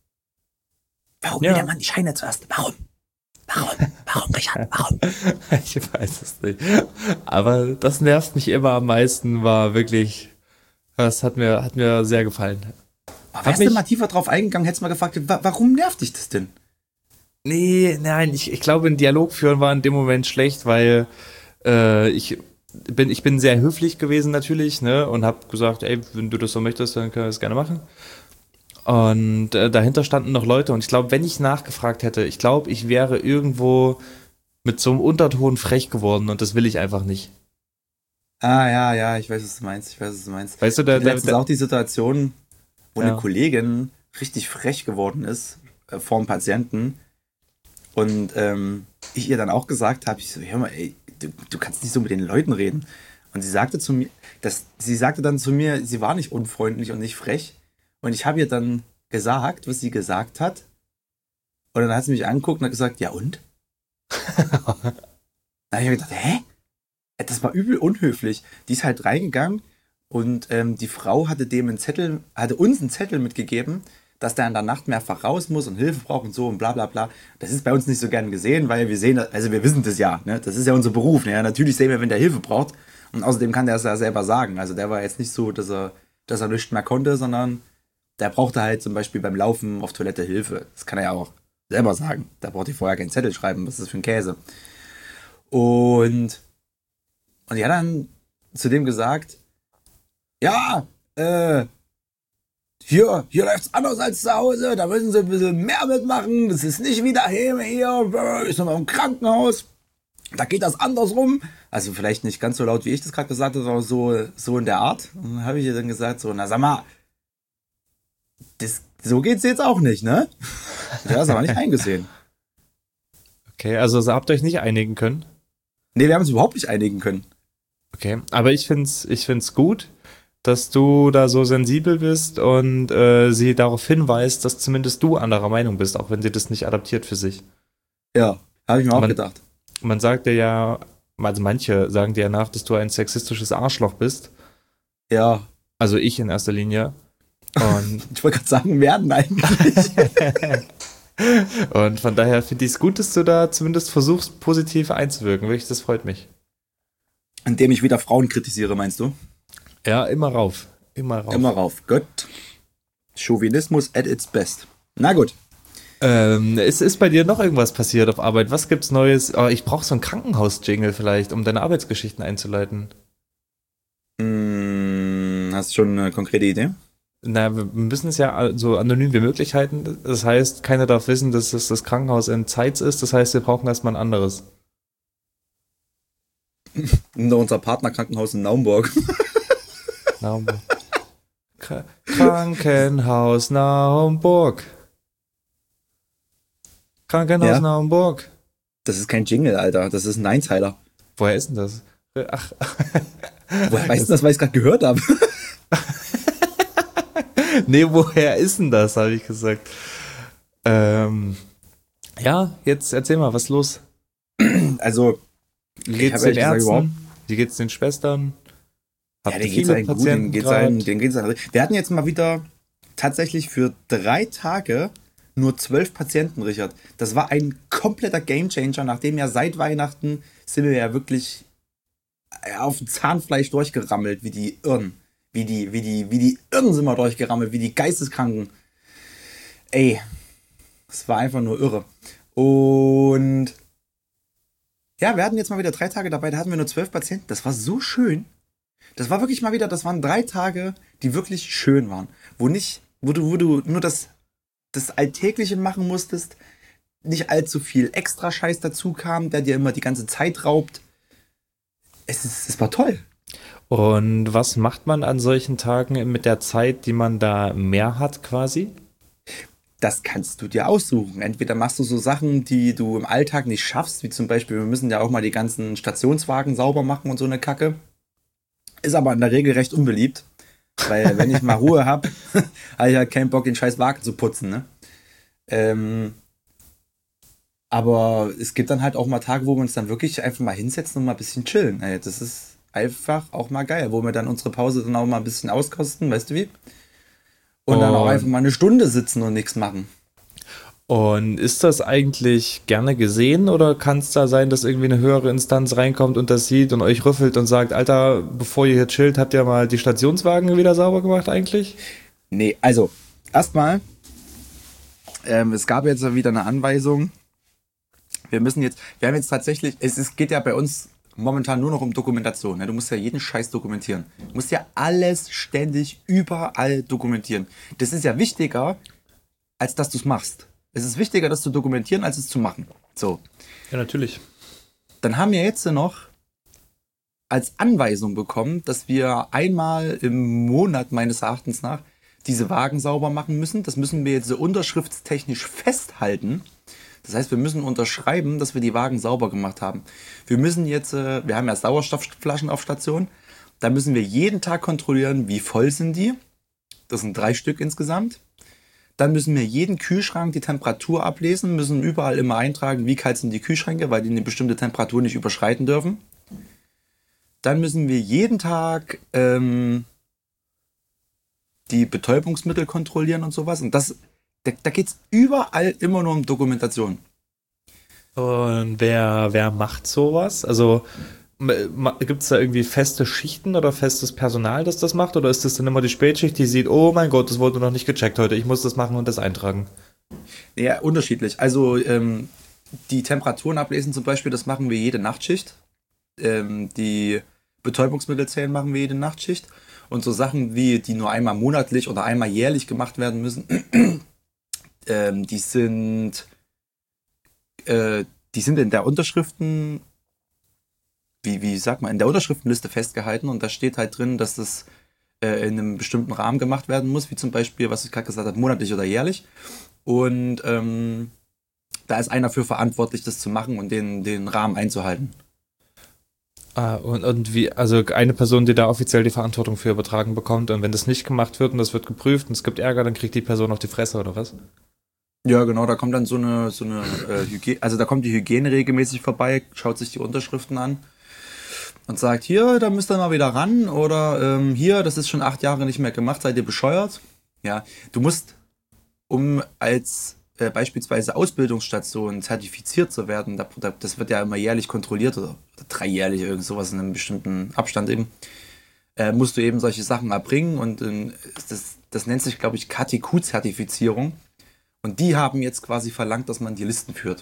Warum Ja. will der Mann die Scheine zuerst? Warum? Warum? Warum, Richard? Warum? Ich weiß es nicht. Aber das nervt mich immer am meisten, war wirklich, das hat mir, hat mir sehr gefallen. Aber Hat wärst du mich- mal tiefer drauf eingegangen, hättest mal gefragt, wa- warum nervt dich das denn? Nee, nein, ich, ich glaube, ein Dialog führen war in dem Moment schlecht, weil äh, ich bin, ich bin sehr höflich gewesen natürlich, ne, und habe gesagt, ey, wenn du das so möchtest, dann können wir das gerne machen. Und äh, dahinter standen noch Leute und ich glaube, wenn ich nachgefragt hätte, ich glaube, ich wäre irgendwo mit so einem Unterton frech geworden und das will ich einfach nicht. Ah, ja, ja, ich weiß, was du meinst. Ich weiß, was du meinst. Weißt du, der, Ich hatte der, letztens der auch die Situation, wo Ja. eine Kollegin richtig frech geworden ist äh, vor einem Patienten und ähm, ich ihr dann auch gesagt habe, ich so, hör mal, ey, du, du kannst nicht so mit den Leuten reden. Und sie sagte zu mir, dass, sie sagte dann zu mir, sie war nicht unfreundlich und nicht frech. Und ich habe ihr dann gesagt, was sie gesagt hat. Und dann hat sie mich angeguckt und hat gesagt, ja und? Dann habe ich mir gedacht, hä? Das war übel unhöflich. Die ist halt reingegangen und ähm, die Frau hatte dem einen Zettel, hatte uns einen Zettel mitgegeben, dass der in der Nacht mehrfach raus muss und Hilfe braucht und so und bla bla bla. Das ist bei uns nicht so gern gesehen, weil wir sehen, also wir wissen das ja, ne? Das ist ja unser Beruf. Ne? Natürlich sehen wir, wenn der Hilfe braucht. Und außerdem kann der es ja selber sagen. Also der war jetzt nicht so, dass er, dass er nichts mehr konnte, sondern der brauchte halt zum Beispiel beim Laufen auf Toilette Hilfe. Das kann er ja auch selber sagen. Da braucht ihr vorher keinen Zettel schreiben. Was ist das für ein Käse? Und Und die hat dann zu dem gesagt, ja, äh, hier, hier läuft's anders als zu Hause, da müssen sie ein bisschen mehr mitmachen, das ist nicht wie daheim hier, ist nochmal im Krankenhaus, da geht das andersrum. Also vielleicht nicht ganz so laut, wie ich das gerade gesagt habe, aber so, so in der Art. Und dann habe ich ihr dann gesagt, so, na sag mal, das, so geht's jetzt auch nicht, ne? Ja, das aber nicht eingesehen. okay, also so habt ihr euch nicht einigen können. Nee, wir haben uns überhaupt nicht einigen können. Okay, aber ich find's, ich find's gut, dass du da so sensibel bist und äh, sie darauf hinweist, dass zumindest du anderer Meinung bist, auch wenn sie das nicht adaptiert für sich. Ja, habe ich mir auch Man- gedacht. Man sagt dir ja, also manche sagen dir ja nach, dass du ein sexistisches Arschloch bist. Ja, Also ich in erster Linie. Und, ich wollte gerade sagen, werden eigentlich. und von daher finde ich es gut, dass du da zumindest versuchst, positiv einzuwirken. Wirklich, das freut mich. Indem ich wieder Frauen kritisiere, meinst du? Ja, immer rauf. Immer rauf. Immer rauf. Gott. Chauvinismus at its best. Na gut. Ähm, ist, ist bei dir noch irgendwas passiert auf Arbeit? Was gibt's Neues? Oh, ich brauche so einen Krankenhaus-Jingle vielleicht, um deine Arbeitsgeschichten einzuleiten. Hm, hast du schon eine konkrete Idee? Na, wir müssen es ja so anonym wie möglich halten. Das heißt, keiner darf wissen, dass es das Krankenhaus in Zeitz ist. Das heißt, wir brauchen erstmal ein anderes. Unser Partnerkrankenhaus in Naumburg. Naumburg. Kra- Krankenhaus Naumburg. Krankenhaus Ja. Naumburg. Das ist kein Jingle, Alter. Das ist ein Einzeiler. Woher ist denn das? Ach, Woher weißt du das, weil ich es gerade gehört habe? nee, woher ist denn das, habe ich gesagt. Ähm, ja, jetzt erzähl mal, was ist los? Also, Wie Ich geht's hab den ehrlich gesagt überhaupt- Ärzten? Wie geht's den Schwestern? Habt ja, ihr denen geht's viele eigentlich gut. Patienten Denen geht's grad? allen, denen geht's allen. Wir hatten jetzt mal wieder tatsächlich für drei Tage nur zwölf Patienten, Richard. Das war ein kompletter Gamechanger, nachdem ja seit Weihnachten sind wir ja wirklich auf dem Zahnfleisch durchgerammelt, wie die Irren. Wie die, wie die, wie die Irren sind wir durchgerammelt, wie die Geisteskranken. Ey, es war einfach nur irre. Und ja, wir hatten jetzt mal wieder drei Tage dabei, da hatten wir nur zwölf Patienten. Das war so schön. Das war wirklich mal wieder, das waren drei Tage, die wirklich schön waren. Wo nicht, wo du, wo du nur das, das Alltägliche machen musstest, nicht allzu viel extra Scheiß dazu kam, der dir immer die ganze Zeit raubt. Es ist, es war toll. Und was macht man an solchen Tagen mit der Zeit, die man da mehr hat quasi? Das kannst du dir aussuchen. Entweder machst du so Sachen, die du im Alltag nicht schaffst, wie zum Beispiel, wir müssen ja auch mal die ganzen Stationswagen sauber machen und so eine Kacke. Ist aber in der Regel recht unbeliebt, weil wenn ich mal Ruhe habe, habe ich halt keinen Bock, den scheiß Wagen zu putzen, ne? Ähm, aber es gibt dann halt auch mal Tage, wo wir uns dann wirklich einfach mal hinsetzen und mal ein bisschen chillen. Ey, das ist einfach auch mal geil, wo wir dann unsere Pause dann auch mal ein bisschen auskosten, weißt du wie? Und, und dann auch einfach mal eine Stunde sitzen und nichts machen. Und ist das eigentlich gerne gesehen oder kann es da sein, dass irgendwie eine höhere Instanz reinkommt und das sieht und euch rüffelt und sagt, Alter, bevor ihr hier chillt, habt ihr mal die Stationswagen wieder sauber gemacht eigentlich? Nee, also erstmal, ähm, es gab jetzt wieder eine Anweisung. Wir müssen jetzt, wir haben jetzt tatsächlich, es, es geht ja bei uns momentan nur noch um Dokumentation. Ne? Du musst ja jeden Scheiß dokumentieren. Du musst ja alles ständig, überall dokumentieren. Das ist ja wichtiger, als dass du es machst. Es ist wichtiger, das zu dokumentieren, als es zu machen. So. Ja, natürlich. Dann haben wir jetzt noch als Anweisung bekommen, dass wir einmal im Monat meines Erachtens nach diese Wagen sauber machen müssen. Das müssen wir jetzt so unterschriftstechnisch festhalten. Das heißt, wir müssen unterschreiben, dass wir die Wagen sauber gemacht haben. Wir müssen jetzt, äh, wir haben ja Sauerstoffflaschen auf Station, da müssen wir jeden Tag kontrollieren, wie voll sind die. Das sind drei Stück insgesamt. Dann müssen wir jeden Kühlschrank die Temperatur ablesen, müssen überall immer eintragen, wie kalt sind die Kühlschränke, weil die eine bestimmte Temperatur nicht überschreiten dürfen. Dann müssen wir jeden Tag ähm, die Betäubungsmittel kontrollieren und sowas. Und das Da, da geht es überall immer nur um Dokumentation. Und wer, wer macht sowas? Also gibt es da irgendwie feste Schichten oder festes Personal, das das macht? Oder ist das dann immer die Spätschicht, die sieht, oh mein Gott, das wurde noch nicht gecheckt heute, ich muss das machen und das eintragen? Ja, unterschiedlich. Also ähm, die Temperaturen ablesen zum Beispiel, das machen wir jede Nachtschicht. Ähm, die Betäubungsmittel zählen machen wir jede Nachtschicht. Und so Sachen wie, die nur einmal monatlich oder einmal jährlich gemacht werden müssen, Ähm, die sind äh, die sind in der Unterschriften, wie, wie sagt man, in der Unterschriftenliste festgehalten und da steht halt drin, dass das äh, in einem bestimmten Rahmen gemacht werden muss, wie zum Beispiel, was ich gerade gesagt habe, monatlich oder jährlich. Und ähm, da ist einer für verantwortlich, das zu machen und den, den Rahmen einzuhalten. Ah, und, und wie, also eine Person, die da offiziell die Verantwortung für übertragen bekommt und wenn das nicht gemacht wird und das wird geprüft und es gibt Ärger, dann kriegt die Person auf die Fresse oder was? Ja, genau, da kommt dann so eine, so eine äh, Hygiene, also da kommt die Hygiene regelmäßig vorbei, schaut sich die Unterschriften an und sagt, hier, da müsst ihr mal wieder ran oder ähm, hier, das ist schon acht Jahre nicht mehr gemacht, seid ihr bescheuert? Ja, du musst, um als äh, beispielsweise Ausbildungsstation zertifiziert zu werden, da, da, das wird ja immer jährlich kontrolliert oder, oder dreijährlich, irgend sowas in einem bestimmten Abstand eben, äh, musst du eben solche Sachen erbringen und äh, das, das nennt sich, glaube ich, K T Q-Zertifizierung. Und die haben jetzt quasi verlangt, dass man die Listen führt.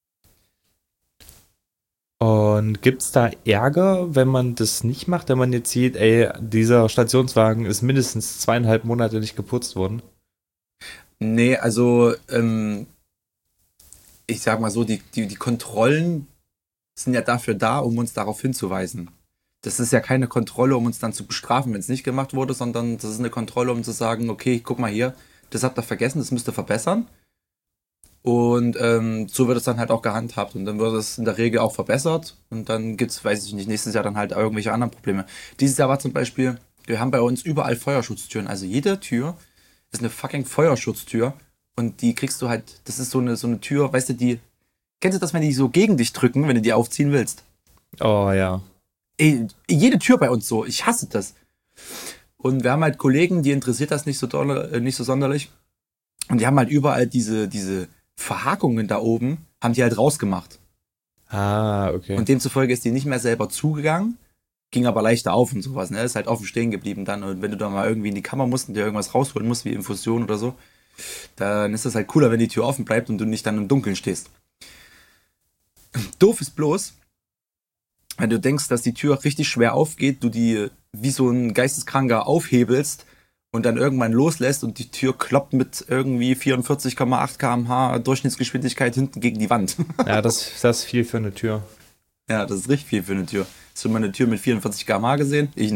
Und gibt es da Ärger, wenn man das nicht macht, wenn man jetzt sieht, ey, dieser Stationswagen ist mindestens zweieinhalb Monate nicht geputzt worden? Nee, also ähm, ich sag mal so, die, die, die Kontrollen sind ja dafür da, um uns darauf hinzuweisen. Das ist ja keine Kontrolle, um uns dann zu bestrafen, wenn es nicht gemacht wurde, sondern das ist eine Kontrolle, um zu sagen, okay, guck mal hier, das habt ihr vergessen, das müsst ihr verbessern. Und ähm, so wird es dann halt auch gehandhabt. Und dann wird es in der Regel auch verbessert. Und dann gibt es, weiß ich nicht, nächstes Jahr dann halt irgendwelche anderen Probleme. Dieses Jahr war zum Beispiel, wir haben bei uns überall Feuerschutztüren. Also jede Tür ist eine fucking Feuerschutztür. Und die kriegst du halt, das ist so eine, so eine Tür, weißt du, die, kennst du das, wenn die so gegen dich drücken, wenn du die aufziehen willst? Oh ja. Ey, jede Tür bei uns so, ich hasse das. Und wir haben halt Kollegen, die interessiert das nicht so doll, äh, nicht so sonderlich. Und die haben halt überall diese, diese Verhakungen da oben, haben die halt rausgemacht. Ah, okay. Und demzufolge ist die nicht mehr selber zugegangen, ging aber leichter auf und sowas. Ne? Ist halt offen stehen geblieben dann. Und wenn du da mal irgendwie in die Kammer musst und dir irgendwas rausholen musst, wie Infusion oder so, dann ist das halt cooler, wenn die Tür offen bleibt und du nicht dann im Dunkeln stehst. Doof ist bloß, wenn du denkst, dass die Tür richtig schwer aufgeht, du die wie so ein Geisteskranker aufhebelst und dann irgendwann loslässt und die Tür kloppt mit irgendwie vierundvierzig Komma acht Kilometer pro Stunde Durchschnittsgeschwindigkeit hinten gegen die Wand. Ja, das, das ist viel für eine Tür. Ja, das ist richtig viel für eine Tür. Hast du mal eine Tür mit vierundvierzig Kilometer pro Stunde gesehen? Ich nicht.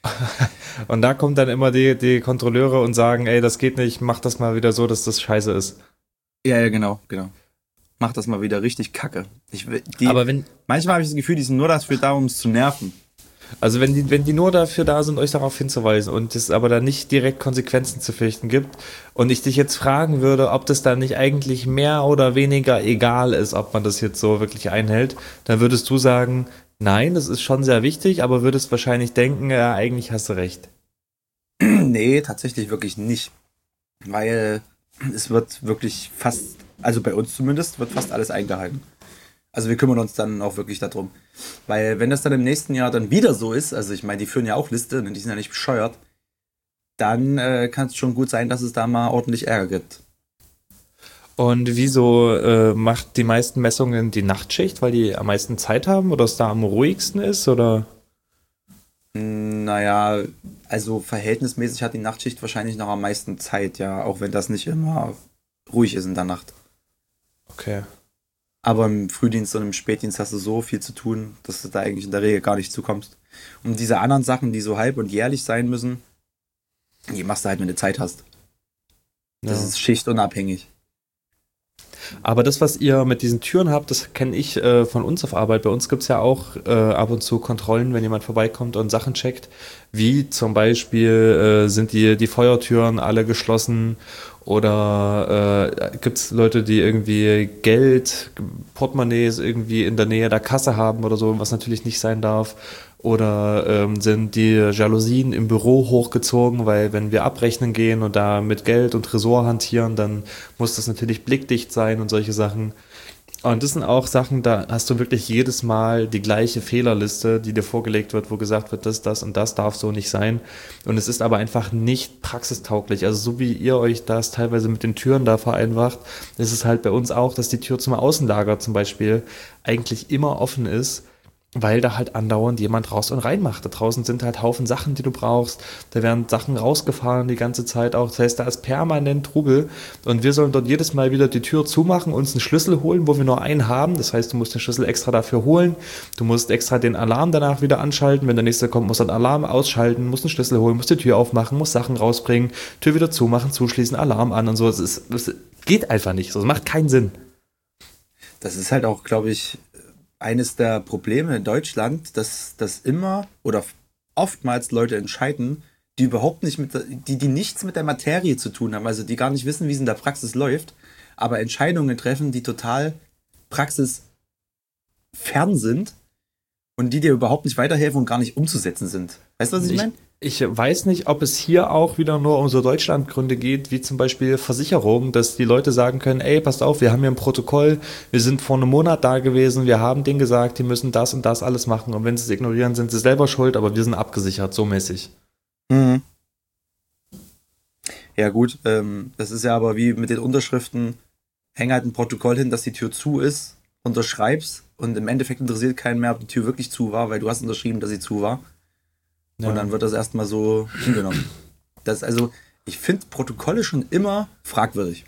Und da kommen dann immer die, die Kontrolleure und sagen, ey, das geht nicht, mach das mal wieder so, dass das scheiße ist. Ja, ja, genau, genau. Mach das mal wieder richtig kacke. Ich, will- die, Aber wenn, manchmal habe ich das Gefühl, die sind nur dafür da, um es zu nerven. also wenn die, wenn die nur dafür da sind, euch darauf hinzuweisen und es aber dann nicht direkt Konsequenzen zu fürchten gibt und ich dich jetzt fragen würde, ob das dann nicht eigentlich mehr oder weniger egal ist, ob man das jetzt so wirklich einhält, dann würdest du sagen, nein, das ist schon sehr wichtig, aber würdest wahrscheinlich denken, ja, eigentlich hast du recht. Nee, tatsächlich wirklich nicht. Weil es wird wirklich fast, also bei uns zumindest, wird fast alles eingehalten. Also wir kümmern uns dann auch wirklich darum. Weil wenn das dann im nächsten Jahr dann wieder so ist, also ich meine, die führen ja auch Liste, ne, die sind ja nicht bescheuert, dann äh, kann es schon gut sein, dass es da mal ordentlich Ärger gibt. Und wieso äh, macht die meisten Messungen die Nachtschicht, weil die am meisten Zeit haben oder es da am ruhigsten ist, oder? Naja, also verhältnismäßig hat die Nachtschicht wahrscheinlich noch am meisten Zeit, ja, auch wenn das nicht immer ruhig ist in der Nacht. Okay. Aber im Frühdienst und im Spätdienst hast du so viel zu tun, dass du da eigentlich in der Regel gar nicht zukommst. Und diese anderen Sachen, die so halb- und jährlich sein müssen, die machst du halt, wenn du Zeit hast. Das Ja. ist schichtunabhängig. Aber das, was ihr mit diesen Türen habt, das kenne ich äh, von uns auf Arbeit. Bei uns gibt es ja auch äh, ab und zu Kontrollen, wenn jemand vorbeikommt und Sachen checkt. Wie zum Beispiel äh, sind die, die Feuertüren alle geschlossen oder äh, gibt es Leute, die irgendwie Geld, Portemonnaies irgendwie in der Nähe der Kasse haben oder so, was natürlich nicht sein darf. Oder ähm, sind die Jalousien im Büro hochgezogen, weil wenn wir abrechnen gehen und da mit Geld und Tresor hantieren, dann muss das natürlich blickdicht sein und solche Sachen. Und das sind auch Sachen, da hast du wirklich jedes Mal die gleiche Fehlerliste, die dir vorgelegt wird, wo gesagt wird, das, das und das darf so nicht sein. Und es ist aber einfach nicht praxistauglich. Also so wie ihr euch das teilweise mit den Türen da vereinfacht, ist es halt bei uns auch, dass die Tür zum Außenlager zum Beispiel eigentlich immer offen ist, weil da halt andauernd jemand raus und rein macht. Da draußen sind halt Haufen Sachen, die du brauchst. Da werden Sachen rausgefahren die ganze Zeit auch. Das heißt, da ist permanent Trubel. Und wir sollen dort jedes Mal wieder die Tür zumachen, uns einen Schlüssel holen, wo wir nur einen haben. Das heißt, du musst den Schlüssel extra dafür holen. Du musst extra den Alarm danach wieder anschalten. Wenn der nächste kommt, musst du den Alarm ausschalten, musst einen Schlüssel holen, musst die Tür aufmachen, musst Sachen rausbringen, Tür wieder zumachen, zuschließen, Alarm an und so. Es ist, es geht einfach nicht. Das macht keinen Sinn. Das ist halt auch, glaube ich, eines der Probleme in Deutschland, dass das immer oder oftmals Leute entscheiden, die überhaupt nicht mit, der- die, die nichts mit der Materie zu tun haben, also die gar nicht wissen, wie es in der Praxis läuft, aber Entscheidungen treffen, die total praxisfern sind und die dir überhaupt nicht weiterhelfen und gar nicht umzusetzen sind. Weißt du, was ich meine? Ich weiß nicht, ob es hier auch wieder nur um so Deutschlandgründe geht, wie zum Beispiel Versicherung, dass die Leute sagen können, ey, passt auf, wir haben hier ein Protokoll, wir sind vor einem Monat da gewesen, wir haben denen gesagt, die müssen das und das alles machen und wenn sie es ignorieren, sind sie selber schuld, aber wir sind abgesichert, so mäßig. Mhm. Ja gut, ähm, das ist ja aber wie mit den Unterschriften, häng halt ein Protokoll hin, dass die Tür zu ist, unterschreibst und im Endeffekt interessiert keinen mehr, ob die Tür wirklich zu war, weil du hast unterschrieben, dass sie zu war. Ja. Und dann wird das erstmal so hingenommen. Das also, ich finde Protokolle schon immer fragwürdig.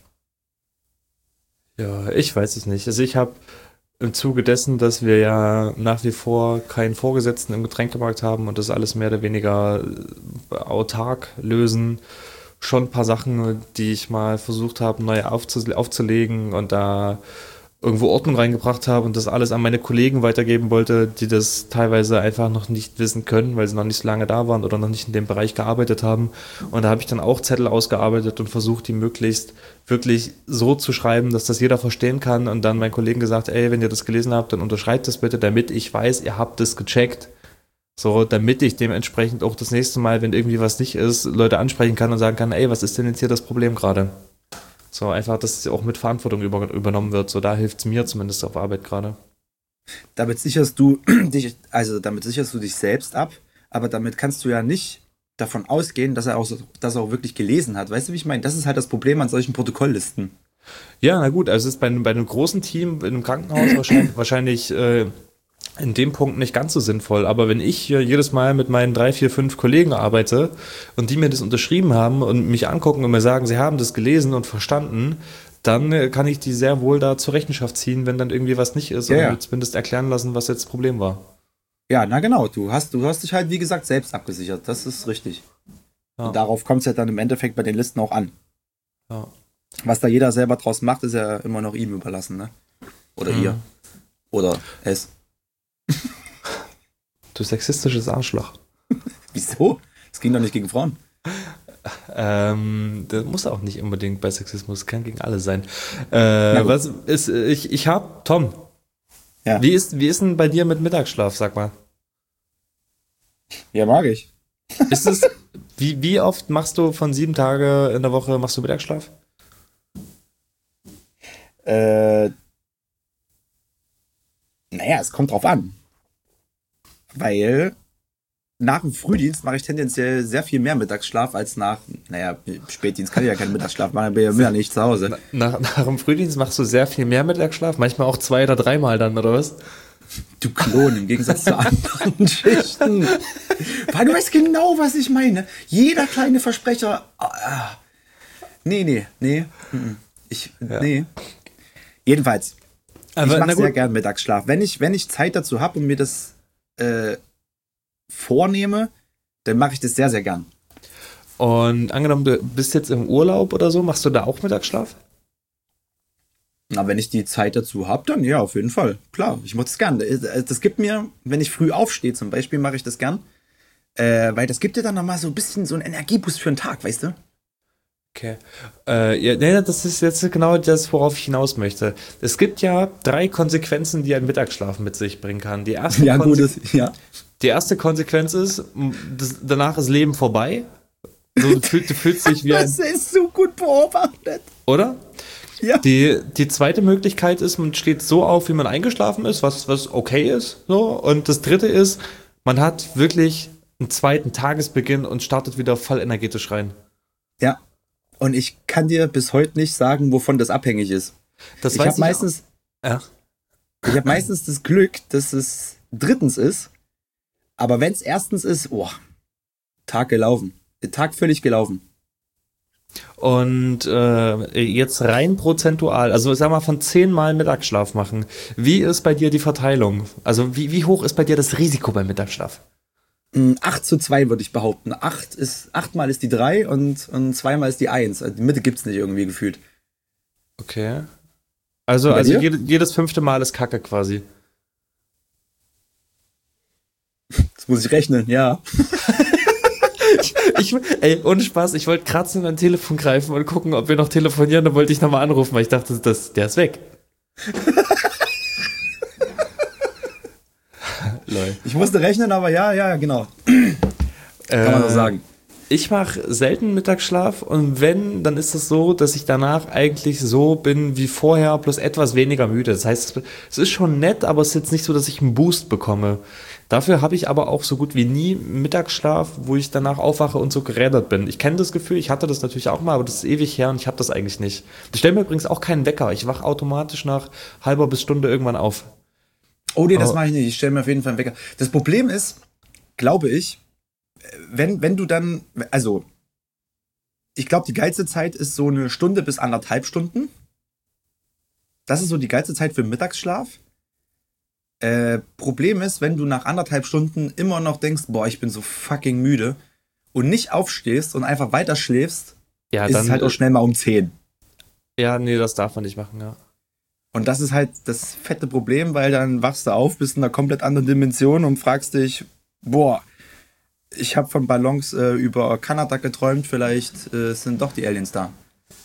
Ja, ich weiß es nicht. Also ich habe im Zuge dessen, dass wir ja nach wie vor keinen Vorgesetzten im Getränkemarkt haben und das alles mehr oder weniger äh, autark lösen, schon ein paar Sachen, die ich mal versucht habe, neu aufzu- aufzulegen und da irgendwo Ordnung reingebracht habe und das alles an meine Kollegen weitergeben wollte, die das teilweise einfach noch nicht wissen können, weil sie noch nicht so lange da waren oder noch nicht in dem Bereich gearbeitet haben. Und da habe ich dann auch Zettel ausgearbeitet und versucht, die möglichst wirklich so zu schreiben, dass das jeder verstehen kann. Und dann meinen Kollegen gesagt, ey, wenn ihr das gelesen habt, dann unterschreibt das bitte, damit ich weiß, ihr habt das gecheckt. So, damit ich dementsprechend auch das nächste Mal, wenn irgendwie was nicht ist, Leute ansprechen kann und sagen kann, ey, was ist denn jetzt hier das Problem gerade? So, einfach, dass es auch mit Verantwortung über, übernommen wird. So, da hilft es mir zumindest auf Arbeit gerade. Damit sicherst du dich, also damit sicherst du dich selbst ab, aber damit kannst du ja nicht davon ausgehen, dass er auch, so- dass er auch wirklich gelesen hat. Weißt du, wie ich meine? Das ist halt das Problem an solchen Protokolllisten. Ja, na gut, also es ist bei, einem- bei einem großen Team in einem Krankenhaus wahrscheinlich, wahrscheinlich äh, in dem Punkt nicht ganz so sinnvoll. Aber wenn ich hier jedes Mal mit meinen drei, vier, fünf Kollegen arbeite und die mir das unterschrieben haben und mich angucken und mir sagen, sie haben das gelesen und verstanden, dann äh, kann ich die sehr wohl da zur Rechenschaft ziehen, wenn dann irgendwie was nicht ist Ja, oder ja. mir zumindest erklären lassen, was jetzt das Problem war. Ja, na genau, du hast, du hast dich halt, wie gesagt, selbst abgesichert. Das ist richtig. Ja. Und darauf kommt es ja dann im Endeffekt bei den Listen auch an. Ja. Was da jeder selber draus macht, ist ja immer noch ihm überlassen, ne? Oder Mhm. ihr. Oder es. Du sexistisches Arschloch. Wieso? Das ging doch nicht gegen Frauen. Ähm, das muss auch nicht unbedingt bei Sexismus, kann gegen alle sein. Äh, gut. was ist, ich, ich hab, Tom, Ja. wie ist, wie ist denn bei dir mit Mittagsschlaf, sag mal? Ja, mag ich. Ist es, wie, wie oft machst du von sieben Tage in der Woche, machst du Mittagsschlaf? Äh, naja, es kommt drauf an. Weil nach dem Frühdienst mache ich tendenziell sehr viel mehr Mittagsschlaf als nach, naja, Spätdienst kann ich ja keinen Mittagsschlaf machen, bin ja bin ja nicht zu Hause. Nach, nach dem Frühdienst machst du sehr viel mehr Mittagsschlaf, manchmal auch zwei oder dreimal dann, oder was? Du Klon, im Gegensatz zu anderen Schichten. Weil du weißt genau, was ich meine. Jeder kleine Versprecher. Ah, nee, nee, nee. mm, Ich, Ja. nee. Jedenfalls, Aber, ich na mache gut. sehr gern Mittagsschlaf. Wenn ich, wenn ich Zeit dazu habe und mir das äh, vornehme, dann mache ich das sehr, sehr gern. Und angenommen, du bist jetzt im Urlaub oder so, machst du da auch Mittagsschlaf? Na, wenn ich die Zeit dazu habe, dann ja, auf jeden Fall. Klar, ich mache das gern. Das gibt mir, wenn ich früh aufstehe zum Beispiel, mache ich das gern. Äh, weil das gibt dir dann nochmal so ein bisschen so einen Energieboost für den Tag, weißt du? Okay. Äh, ja, nee, das ist jetzt genau das, worauf ich hinaus möchte. Es gibt ja drei Konsequenzen, die ein Mittagsschlaf mit sich bringen kann. Die erste, Ja, Konse- gut, das, ja. die erste Konsequenz ist, m, das, danach ist Leben vorbei. So, du, fühl, du fühlst dich wie ein, Das ist so gut beobachtet. oder? Ja. Die, die zweite Möglichkeit ist, man steht so auf, wie man eingeschlafen ist, was, was okay ist. So. Und das dritte ist, man hat wirklich einen zweiten Tagesbeginn und startet wieder voll energetisch rein. Ja. Und ich kann dir bis heute nicht sagen, wovon das abhängig ist. Das Ich weiß habe meistens, auch. Ja. ich habe meistens das Glück, dass es drittens ist. Aber wenn es erstens ist, oh, Tag gelaufen. Der Tag völlig gelaufen. Und äh, jetzt rein prozentual, also sag mal von zehnmal Mittagsschlaf machen, wie ist bei dir die Verteilung? Also wie, wie hoch ist bei dir das Risiko beim Mittagsschlaf? Mm, acht zu zwei würde ich behaupten. Acht ist, achtmal ist die drei und, und zweimal ist die eins. Also die Mitte gibt's nicht irgendwie gefühlt. Okay. Also, Und bei also dir? jede, jedes fünfte Mal ist Kacke quasi. Das muss ich rechnen, ja. Ich, ey, ohne Spaß, ich wollte gerade zu meinem Telefon greifen und gucken, ob wir noch telefonieren, dann wollte ich nochmal anrufen, weil ich dachte, das, der ist weg. Lol. Ich musste rechnen, aber ja, ja, genau. Kann man so sagen. Ich mache selten Mittagsschlaf und wenn, dann ist es so, dass ich danach eigentlich so bin wie vorher, plus etwas weniger müde. Das heißt, es ist schon nett, aber es ist jetzt nicht so, dass ich einen Boost bekomme. Dafür habe ich aber auch so gut wie nie Mittagsschlaf, wo ich danach aufwache und so gerädert bin. Ich kenne das Gefühl, ich hatte das natürlich auch mal, aber das ist ewig her und ich habe das eigentlich nicht. Ich stelle mir übrigens auch keinen Wecker. Ich wache automatisch nach halber bis Stunde irgendwann auf. Oh nee, das Oh. mache ich nicht. Ich stelle mir auf jeden Fall einen Wecker. Das Problem ist, glaube ich, wenn, wenn du dann, also, ich glaube, die geilste Zeit ist so eine Stunde bis anderthalb Stunden. Das ist so die geilste Zeit für Mittagsschlaf. Äh, Problem ist, wenn du nach anderthalb Stunden immer noch denkst, boah, ich bin so fucking müde und nicht aufstehst und einfach weiter schläfst, Ja, ist dann, es halt auch schnell mal um zehn. ja, nee, das darf man nicht machen, ja. Und das ist halt das fette Problem, weil dann wachst du auf, bist in einer komplett anderen Dimension und fragst dich, boah, ich habe von Ballons äh, über Kanada geträumt, vielleicht äh, sind doch die Aliens da.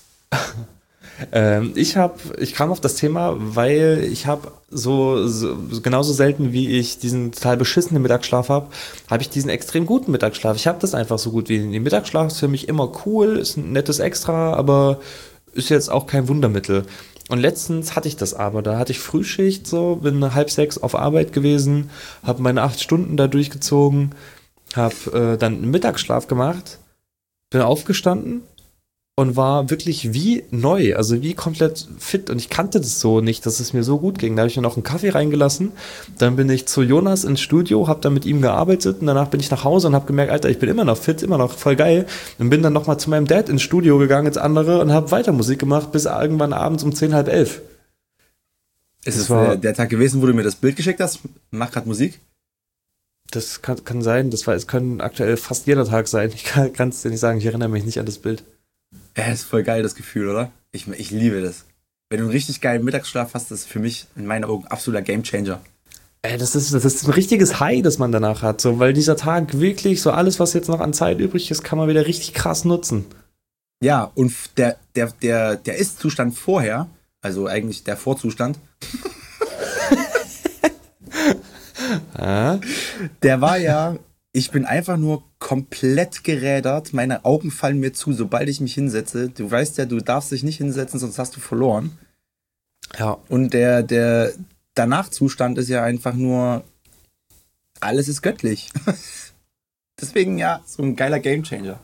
Ähm, ich habe, ich kam auf das Thema, weil ich habe so, so genauso selten wie ich diesen total beschissenen Mittagsschlaf habe, habe ich diesen extrem guten Mittagsschlaf. Ich habe das einfach so gut wie nie. Mittagsschlaf ist für mich immer cool, ist ein nettes Extra, aber ist jetzt auch kein Wundermittel. Und letztens hatte ich das aber, da hatte ich Frühschicht so, bin halb sechs auf Arbeit gewesen, habe meine acht Stunden da durchgezogen, habe äh, dann einen Mittagsschlaf gemacht, bin aufgestanden und war wirklich wie neu, also wie komplett fit. Und ich kannte das so nicht, dass es mir so gut ging. Da habe ich mir noch einen Kaffee reingelassen. Dann bin ich zu Jonas ins Studio, habe dann mit ihm gearbeitet und danach bin ich nach Hause und habe gemerkt, Alter, ich bin immer noch fit, immer noch voll geil. Und bin dann nochmal zu meinem Dad ins Studio gegangen, ins andere, und habe weiter Musik gemacht, bis irgendwann abends um zehn, halb elf. Ist Das es war- äh, der Tag gewesen, wo du mir das Bild geschickt hast? Mach grad Musik? Das kann, kann sein, das war, es können aktuell fast jeder Tag sein. Ich kann es dir nicht sagen, ich erinnere mich nicht an das Bild. Ja, das ist voll geil, das Gefühl, oder? Ich, ich liebe das. Wenn du einen richtig geilen Mittagsschlaf hast, das ist für mich in meinen Augen absoluter Gamechanger. Ey, das ist, das ist ein richtiges High, das man danach hat, so, weil dieser Tag wirklich, so alles, was jetzt noch an Zeit übrig ist, kann man wieder richtig krass nutzen. Ja, und der, der, der, der Ist-Zustand vorher, also eigentlich der Vorzustand, ah. der war ja, ich bin einfach nur komplett gerädert, meine Augen fallen mir zu, sobald ich mich hinsetze. Du weißt ja, du darfst dich nicht hinsetzen, sonst hast du verloren. Ja. Und der, der Danach-Zustand ist ja einfach nur, alles ist göttlich. Deswegen ja, so ein geiler Gamechanger.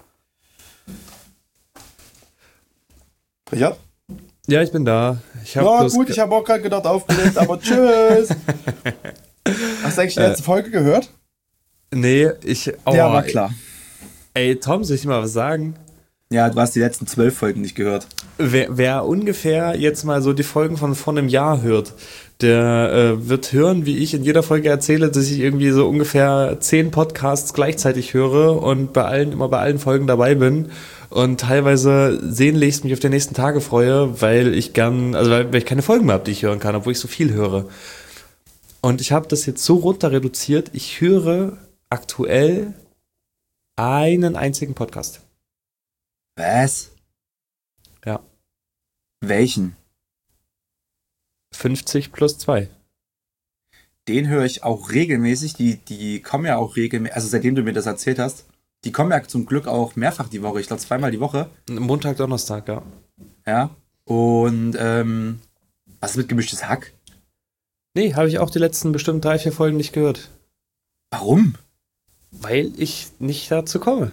Richard? Ja, ich bin da. Ich hab Ja, bloß gut, ge- ich habe auch gerade gedacht, aufgelegt, aber tschüss. Hast du eigentlich die letzte Folge gehört? Nee, ich. Oh, Ja, war klar. Ey, Tom, soll ich dir mal was sagen? Ja, du hast die letzten zwölf Folgen nicht gehört. Wer, wer ungefähr jetzt mal so die Folgen von vor einem Jahr hört, der äh, wird hören, wie ich in jeder Folge erzähle, dass ich irgendwie so ungefähr zehn Podcasts gleichzeitig höre und bei allen, immer bei allen Folgen dabei bin und teilweise sehnlichst mich auf die nächsten Tage freue, weil ich gern, also weil, weil ich keine Folgen mehr habe, die ich hören kann, obwohl ich so viel höre. Und ich habe das jetzt so runter reduziert, ich höre aktuell einen einzigen Podcast. Was? Ja. Welchen? fünfzig plus zwei. Den höre ich auch regelmäßig. Die, die kommen ja auch regelmäßig, also seitdem du mir das erzählt hast, die kommen ja zum Glück auch mehrfach die Woche. Ich glaube zweimal die Woche. Montag, Donnerstag, ja. Ja. Und ähm, was ist mit gemischtes Hack? Nee, habe ich auch die letzten bestimmt drei, vier Folgen nicht gehört. Warum? Weil ich nicht dazu komme.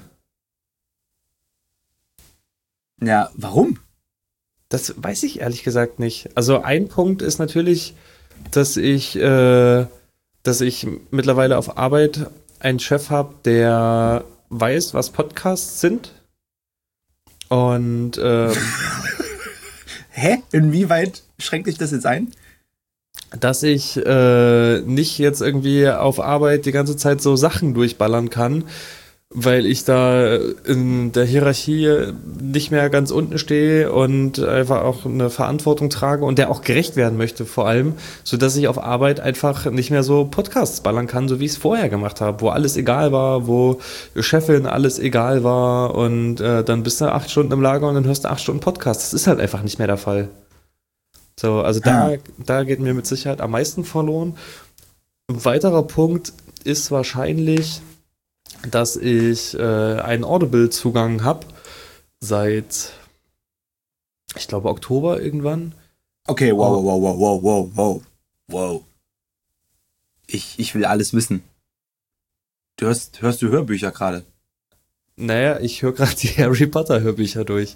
Ja, warum? Das weiß ich ehrlich gesagt nicht. Also ein Punkt ist natürlich, dass ich, äh, dass ich mittlerweile auf Arbeit einen Chef habe, der weiß, was Podcasts sind. Und ähm, Hä? Inwieweit schränkt dich das jetzt ein? dass ich äh, nicht jetzt irgendwie auf Arbeit die ganze Zeit so Sachen durchballern kann, weil ich da in der Hierarchie nicht mehr ganz unten stehe und einfach auch eine Verantwortung trage und der auch gerecht werden möchte vor allem, sodass ich auf Arbeit einfach nicht mehr so Podcasts ballern kann, so wie ich es vorher gemacht habe, wo alles egal war, wo Chefin alles egal war und äh, dann bist du acht Stunden im Lager und dann hörst du acht Stunden Podcast. Das ist halt einfach nicht mehr der Fall. So, also da, Ah. da geht mir mit Sicherheit am meisten verloren. Ein weiterer Punkt ist wahrscheinlich, dass ich äh, einen Audible-Zugang habe seit, ich glaube, Oktober irgendwann. Okay, wow, wow, wow, wow, wow, wow, wow. Ich, ich will alles wissen. Du hörst, hörst du Hörbücher gerade? Naja, ich höre gerade die Harry Potter-Hörbücher durch.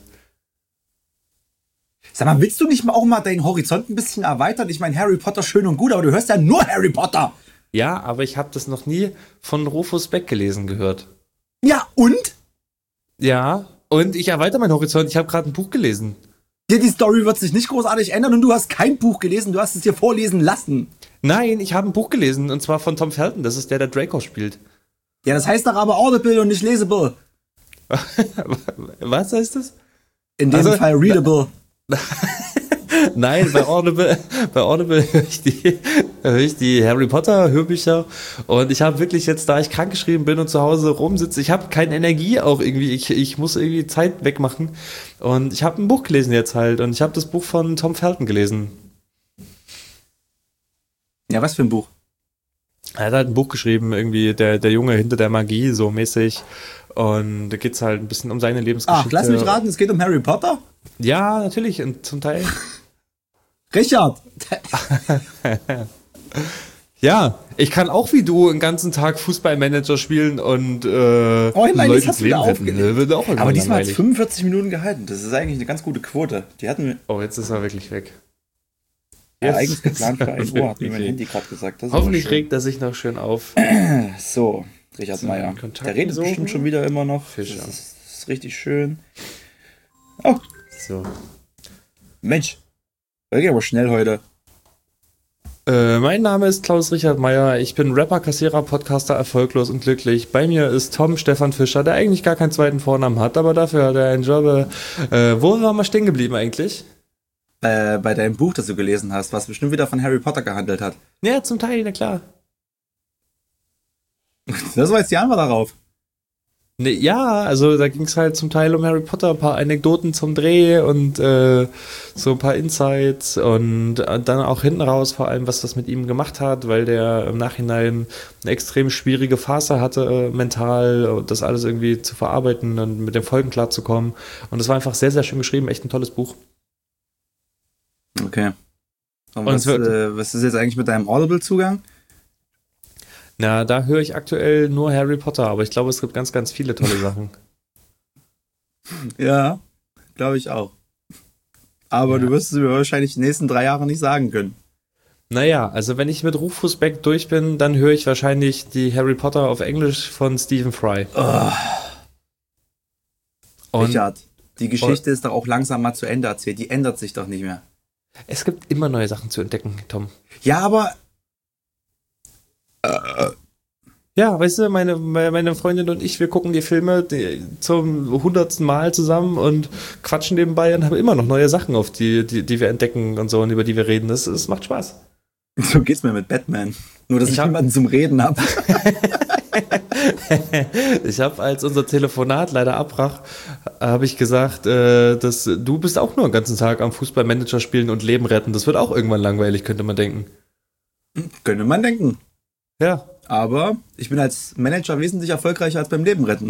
Sag mal, willst du nicht mal auch mal deinen Horizont ein bisschen erweitern? Ich meine, Harry Potter schön und gut, aber du hörst ja nur Harry Potter. Ja, aber ich habe das noch nie von Rufus Beck gelesen gehört. Ja, und? Ja, und ich erweitere meinen Horizont. Ich habe gerade ein Buch gelesen. Ja, die Story wird sich nicht großartig ändern und du hast kein Buch gelesen, du hast es dir vorlesen lassen. Nein, ich habe ein Buch gelesen und zwar von Tom Felton. Das ist der, der Draco spielt. Ja, das heißt doch aber Audible und nicht Lesable. Was heißt das? In dem Also, Fall Readable. Nein, bei Audible, bei Audible höre ich die, höre ich die Harry Potter Hörbücher und ich habe wirklich jetzt, da ich krankgeschrieben bin und zu Hause rumsitze, ich habe keine Energie auch irgendwie, ich, ich muss irgendwie Zeit wegmachen und ich habe ein Buch gelesen jetzt halt und ich habe das Buch von Tom Felton gelesen. Ja, was für ein Buch? Er hat halt ein Buch geschrieben, irgendwie der, der Junge hinter der Magie, so mäßig. Und da geht's halt ein bisschen um seine Lebensgeschichte. Ach, lass mich raten, es geht um Harry Potter? Ja, natürlich, und zum Teil. Richard! Ja, ich kann auch wie du einen ganzen Tag Fußballmanager spielen und äh, Oh, ich meine, Leute das hast ins du Leben wieder retten. aufgelegt. Das wird auch irgendwann Aber diesmal hat es langweilig. fünfundvierzig Minuten gehalten. Das ist eigentlich eine ganz gute Quote. Die hatten wir Oh, jetzt ist er wirklich weg. ja, Jetzt eigentlich geplant für ein ist er Uhr, hat mir mein wirklich Handy weg. gerade gesagt. Das ist Hoffentlich aber schön. regt er sich noch schön auf. So, Richard So, Meier. Kontakten Der redet suchen. bestimmt schon wieder immer noch. Fischer. Das ist, das ist richtig schön. Oh, So. Mensch. Das geht aber schnell heute. Äh, mein Name ist Klaus Richard Meyer. Ich bin Rapper, Kassierer, Podcaster, erfolglos und glücklich. Bei mir ist Tom Stefan Fischer, der eigentlich gar keinen zweiten Vornamen hat, aber dafür hat er einen Job. Äh, wo waren wir stehen geblieben eigentlich? Äh, bei deinem Buch, das du gelesen hast, was bestimmt wieder von Harry Potter gehandelt hat. Ja, zum Teil, na klar. Das war jetzt die Antwort darauf. Ne, ja, also da ging es halt zum Teil um Harry Potter, ein paar Anekdoten zum Dreh und äh, so ein paar Insights und äh, dann auch hinten raus vor allem, was das mit ihm gemacht hat, weil der im Nachhinein eine extrem schwierige Phase hatte, äh, mental, und das alles irgendwie zu verarbeiten und mit den Folgen klarzukommen. Und es war einfach sehr, sehr schön geschrieben, echt ein tolles Buch. Okay. Und, Und was, es wird- äh, was ist jetzt eigentlich mit deinem Audible-Zugang? Na, da höre ich aktuell nur Harry Potter, aber ich glaube, es gibt ganz, ganz viele tolle Sachen. Ja, glaube ich auch. Aber Ja. du wirst es mir wahrscheinlich die nächsten drei Jahre nicht sagen können. Naja, also wenn ich mit Rufus Beck durch bin, dann höre ich wahrscheinlich die Harry Potter auf Englisch von Stephen Fry. Oh, Und Richard, die Geschichte ist doch auch langsam mal zu Ende erzählt. Die ändert sich doch nicht mehr. es gibt immer neue Sachen zu entdecken, Tom. Ja, aber Ja, weißt du, meine, meine Freundin und ich, wir gucken die Filme die, zum hundertsten Mal zusammen und quatschen nebenbei und haben immer noch neue Sachen, auf die, die, die wir entdecken und so und über die wir reden. Das, das macht Spaß. so geht's mir mit Batman. Nur, dass ich, Ich hab- niemanden zum Reden habe. Ich habe, als unser Telefonat leider abbrach, habe ich gesagt, äh, dass du bist auch nur den ganzen Tag am Fußballmanager spielen und Leben retten. Das wird auch irgendwann langweilig, könnte man denken. Könnte man denken. Ja. Aber ich bin als Manager wesentlich erfolgreicher als beim Leben retten.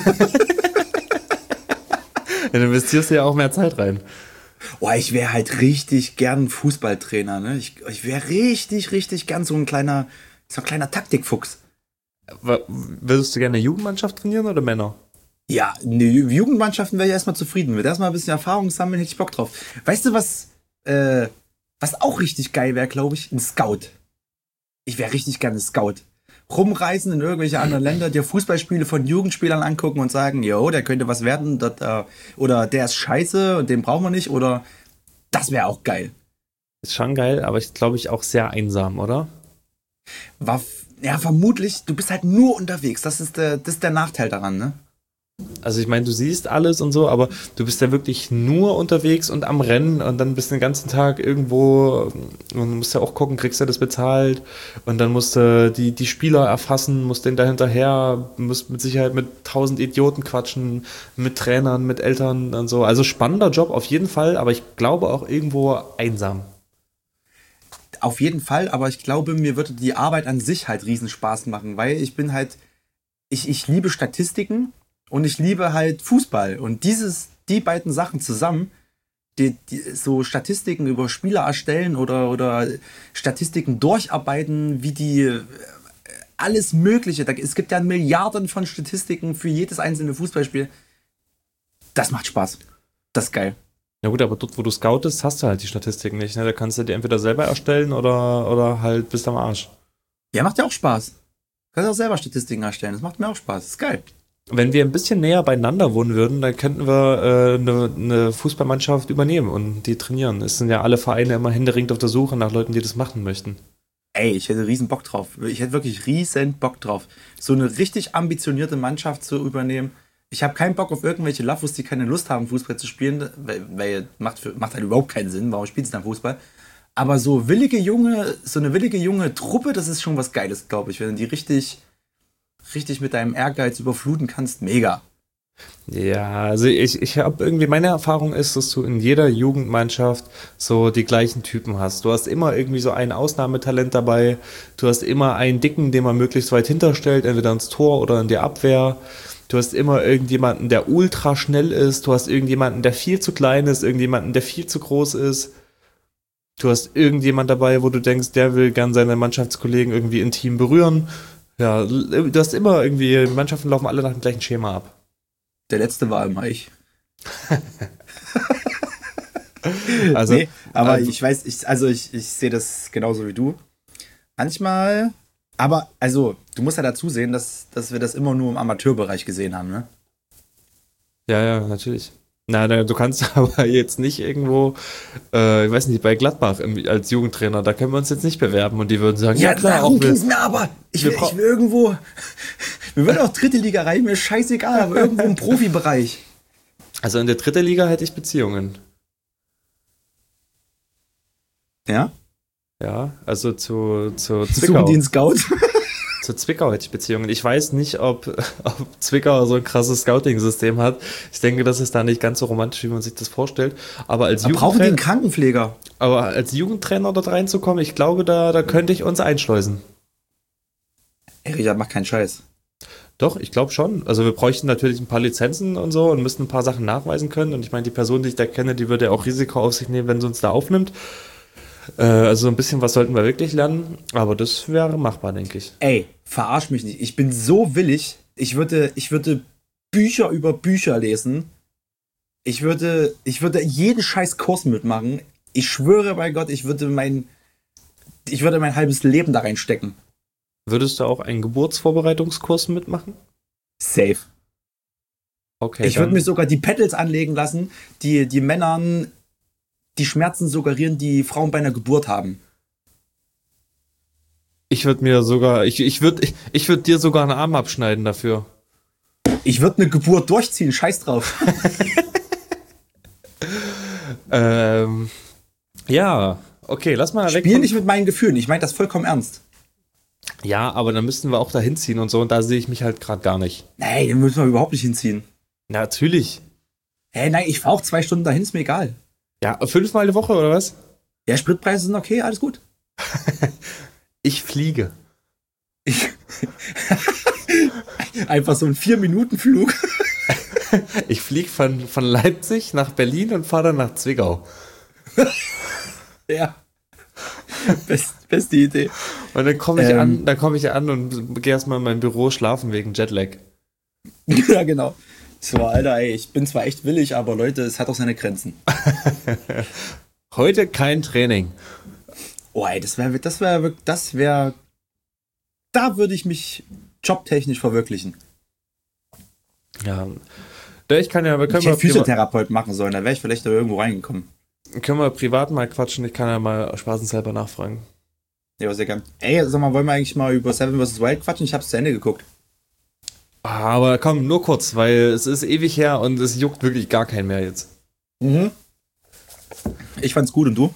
Du investierst ja auch mehr Zeit rein. Oh, ich wäre halt richtig gern Fußballtrainer, ne? Ich, ich wäre richtig, richtig gern so ein kleiner, so ein kleiner Taktikfuchs. W- Würdest du gerne eine Jugendmannschaft trainieren oder Männer? Ja, ne, Jugendmannschaften wäre ich erstmal zufrieden mit. Erstmal ein bisschen Erfahrung sammeln, hätte ich Bock drauf. Weißt du, was, äh, was auch richtig geil wäre, glaube ich? Ein Scout. Ich wäre richtig gerne Scout. Rumreisen in irgendwelche anderen Länder, dir Fußballspiele von Jugendspielern angucken und sagen, jo, der könnte was werden, dat, äh, oder der ist scheiße und den brauchen wir nicht, oder das wäre auch geil. Ist schon geil, aber ich glaube ich auch sehr einsam, oder? War, f- ja, vermutlich, du bist halt nur unterwegs. Das ist der, das ist der Nachteil daran, ne? Also ich meine, du siehst alles und so, aber du bist ja wirklich nur unterwegs und am Rennen und dann bist du den ganzen Tag irgendwo und musst ja auch gucken, kriegst du das bezahlt und dann musst du die, die Spieler erfassen, musst den da hinterher, musst mit Sicherheit mit tausend Idioten quatschen, mit Trainern, mit Eltern und so. Also spannender Job auf jeden Fall, aber ich glaube auch irgendwo einsam. Auf jeden Fall, aber ich glaube, mir würde die Arbeit an sich halt riesen Spaß machen, weil ich bin halt, ich, ich liebe Statistiken und ich liebe halt Fußball. Und dieses, die beiden Sachen zusammen, die, die, so Statistiken über Spieler erstellen oder, oder Statistiken durcharbeiten, wie die äh, alles Mögliche. Da, es gibt ja Milliarden von Statistiken für jedes einzelne Fußballspiel. Das macht Spaß. Das ist geil. Ja gut, aber dort, wo du scoutest, hast du halt die Statistiken nicht. Ne? Da kannst du die entweder selber erstellen oder, oder halt bist am Arsch. Ja, macht ja auch Spaß. Kannst auch selber Statistiken erstellen. Das macht mir auch Spaß. Das ist geil. Wenn wir ein bisschen näher beieinander wohnen würden, dann könnten wir äh, eine, eine Fußballmannschaft übernehmen und die trainieren. Es sind ja alle Vereine immer händeringend auf der Suche nach Leuten, die das machen möchten. Ey, ich hätte riesen Bock drauf. Ich hätte wirklich riesen Bock drauf. So eine richtig ambitionierte Mannschaft zu übernehmen. Ich habe keinen Bock auf irgendwelche Laffos, die keine Lust haben, Fußball zu spielen, weil, weil macht, für, macht halt überhaupt keinen Sinn. Warum spielt sie dann Fußball? Aber so willige junge, so eine willige junge Truppe, das ist schon was Geiles, glaube ich. Wenn du die richtig, richtig mit deinem Ehrgeiz überfluten kannst, mega. Ja, also ich, ich habe irgendwie, meine Erfahrung ist, dass du in jeder Jugendmannschaft so die gleichen Typen hast. Du hast immer irgendwie so ein Ausnahmetalent dabei. Du hast immer einen Dicken, den man möglichst weit hinterstellt, entweder ins Tor oder in die Abwehr. Du hast immer irgendjemanden, der ultra schnell ist. Du hast irgendjemanden, der viel zu klein ist, irgendjemanden, der viel zu groß ist. Du hast irgendjemand dabei, wo du denkst, der will gern seine Mannschaftskollegen irgendwie intim berühren. Ja, du hast immer irgendwie, Mannschaften laufen alle nach dem gleichen Schema ab. Der letzte war immer ich. Also, nee, aber also- ich weiß, ich, also ich, ich sehe das genauso wie du. Manchmal, aber also, du musst ja dazu sehen, dass, dass wir das immer nur im Amateurbereich gesehen haben, ne? Ja, ja, natürlich. Na, na, du kannst aber jetzt nicht irgendwo, äh, ich weiß nicht, bei Gladbach im, als Jugendtrainer, da können wir uns jetzt nicht bewerben und die würden sagen, ja, klar, darum auch wir, ging's mir aber. Ich will, wir bra- ich will irgendwo, wir würden auch dritte Liga rein, mir scheißegal, aber irgendwo im Profibereich. Also in der dritten Liga hätte ich Beziehungen. Ja? Ja, also zu, zu Suchen Zwickau. die einen Scout? Zu Zwickau hätte ich Beziehungen. Ich weiß nicht, ob, ob Zwickau so ein krasses Scouting-System hat. Ich denke, das ist da nicht ganz so romantisch, wie man sich das vorstellt. Aber als, Da brauchen die einen Jugendtrainer, Krankenpfleger. aber als Jugendtrainer dort reinzukommen, ich glaube, da, da könnte ich uns einschleusen. Ey, Richard, mach keinen Scheiß. Doch, ich glaube schon. Also wir bräuchten natürlich ein paar Lizenzen und so und müssten ein paar Sachen nachweisen können. Und ich meine, die Person, die ich da kenne, die würde ja auch Risiko auf sich nehmen, wenn sie uns da aufnimmt. Äh, also so ein bisschen was sollten wir wirklich lernen. Aber das wäre machbar, denke ich. Ey, verarsch mich nicht. Ich bin so willig. Ich würde, ich würde Bücher über Bücher lesen. Ich würde, ich würde jeden scheiß Kurs mitmachen. Ich schwöre bei Gott, ich würde mein, ich würde mein halbes Leben da reinstecken. Würdest du auch einen Geburtsvorbereitungskurs mitmachen? Safe. Okay, Ich würde dann- mir sogar die Pedals anlegen lassen, die, die Männern die Schmerzen suggerieren, die Frauen bei einer Geburt haben. Ich würde mir sogar, ich, ich würde ich, ich würd dir sogar einen Arm abschneiden dafür. Ich würde eine Geburt durchziehen, scheiß drauf. Ähm, ja, okay, lass mal weg. Spiel von- nicht mit meinen Gefühlen, ich meine das vollkommen ernst. Ja, aber dann müssten wir auch da hinziehen und so und da sehe ich mich halt gerade gar nicht. Nee, den müssen wir überhaupt nicht hinziehen. Natürlich. Hey, nein, ich fahre auch zwei Stunden dahin, ist mir egal. Ja, fünfmal die Woche oder was? Ja, Spritpreise sind okay, alles gut. Ich fliege. Ich Einfach so ein Vier-Minuten-Flug. Ich fliege von, von Leipzig nach Berlin und fahre dann nach Zwickau. Ja. Best, beste Idee. Und dann komme ich Ähm. an, dann komme ich an und gehe erstmal in mein Büro schlafen wegen Jetlag. Ja, genau. So, Alter, ey, ich bin zwar echt willig, aber Leute, es hat auch seine Grenzen. Heute kein Training. Oh, ey, das wäre, das wäre, das wäre, da würde ich mich jobtechnisch verwirklichen. Ja. Ja, ich kann ja, wir können Ich mal hätte privat, Physiotherapeut machen sollen, da wäre ich vielleicht da irgendwo reingekommen. können wir privat mal quatschen. Ich kann ja mal spaßenshalber nachfragen. Ja, sehr gern. Ey, sag mal, wollen wir eigentlich mal über Seven versus. Wild quatschen? Ich hab's zu Ende geguckt. Aber komm, nur kurz, weil es ist ewig her und es juckt wirklich gar keinen mehr jetzt. Mhm. Ich fand's gut und du?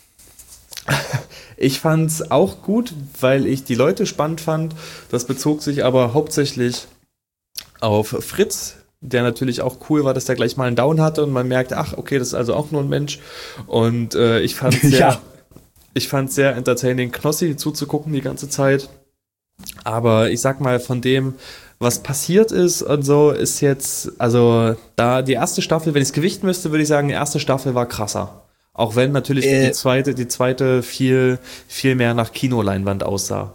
Ich fand's auch gut, weil ich die Leute spannend fand. Das bezog sich aber hauptsächlich auf Fritz, der natürlich auch cool war, dass der gleich mal einen Down hatte und man merkt, ach, okay, das ist also auch nur ein Mensch. Und äh, ich fand sehr, Ja. ich fand sehr entertaining, Knossi zuzugucken die ganze Zeit. Aber ich sag mal, von dem, was passiert ist und so, ist jetzt, also da die erste Staffel, wenn ich es gewichten müsste, würde ich sagen, die erste Staffel war krasser. Auch wenn natürlich Äh. die zweite, die zweite viel, viel mehr nach Kinoleinwand aussah.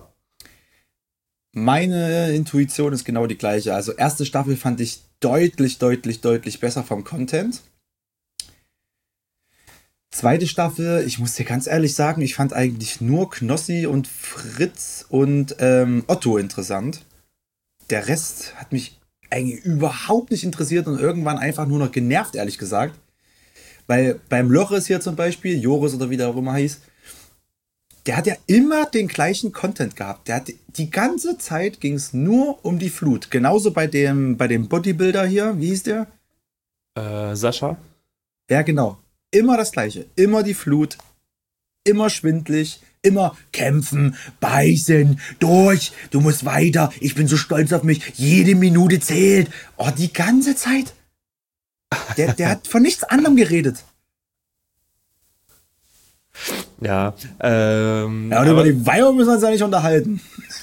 Meine Intuition ist genau die gleiche. Also erste Staffel fand ich deutlich, deutlich, deutlich besser vom Content. Zweite Staffel, ich muss dir ganz ehrlich sagen, ich fand eigentlich nur Knossi und Fritz und ähm, Otto interessant. Der Rest hat mich eigentlich überhaupt nicht interessiert und irgendwann einfach nur noch genervt, ehrlich gesagt. Weil beim Loris hier zum Beispiel, Joris oder wie der auch immer hieß, der hat ja immer den gleichen Content gehabt. Der hat die ganze Zeit ging es nur um die Flut. Genauso bei dem, bei dem Bodybuilder hier, wie hieß der? Äh, Sascha? Ja, genau. Immer das Gleiche. Immer die Flut. Immer schwindlig. Immer kämpfen, beißen, durch. Du musst weiter. Ich bin so stolz auf mich. Jede Minute zählt. Oh, die ganze Zeit. Der, der hat von nichts anderem geredet. Ja, ähm. Ja, und über aber, die Weiber müssen wir uns ja nicht unterhalten.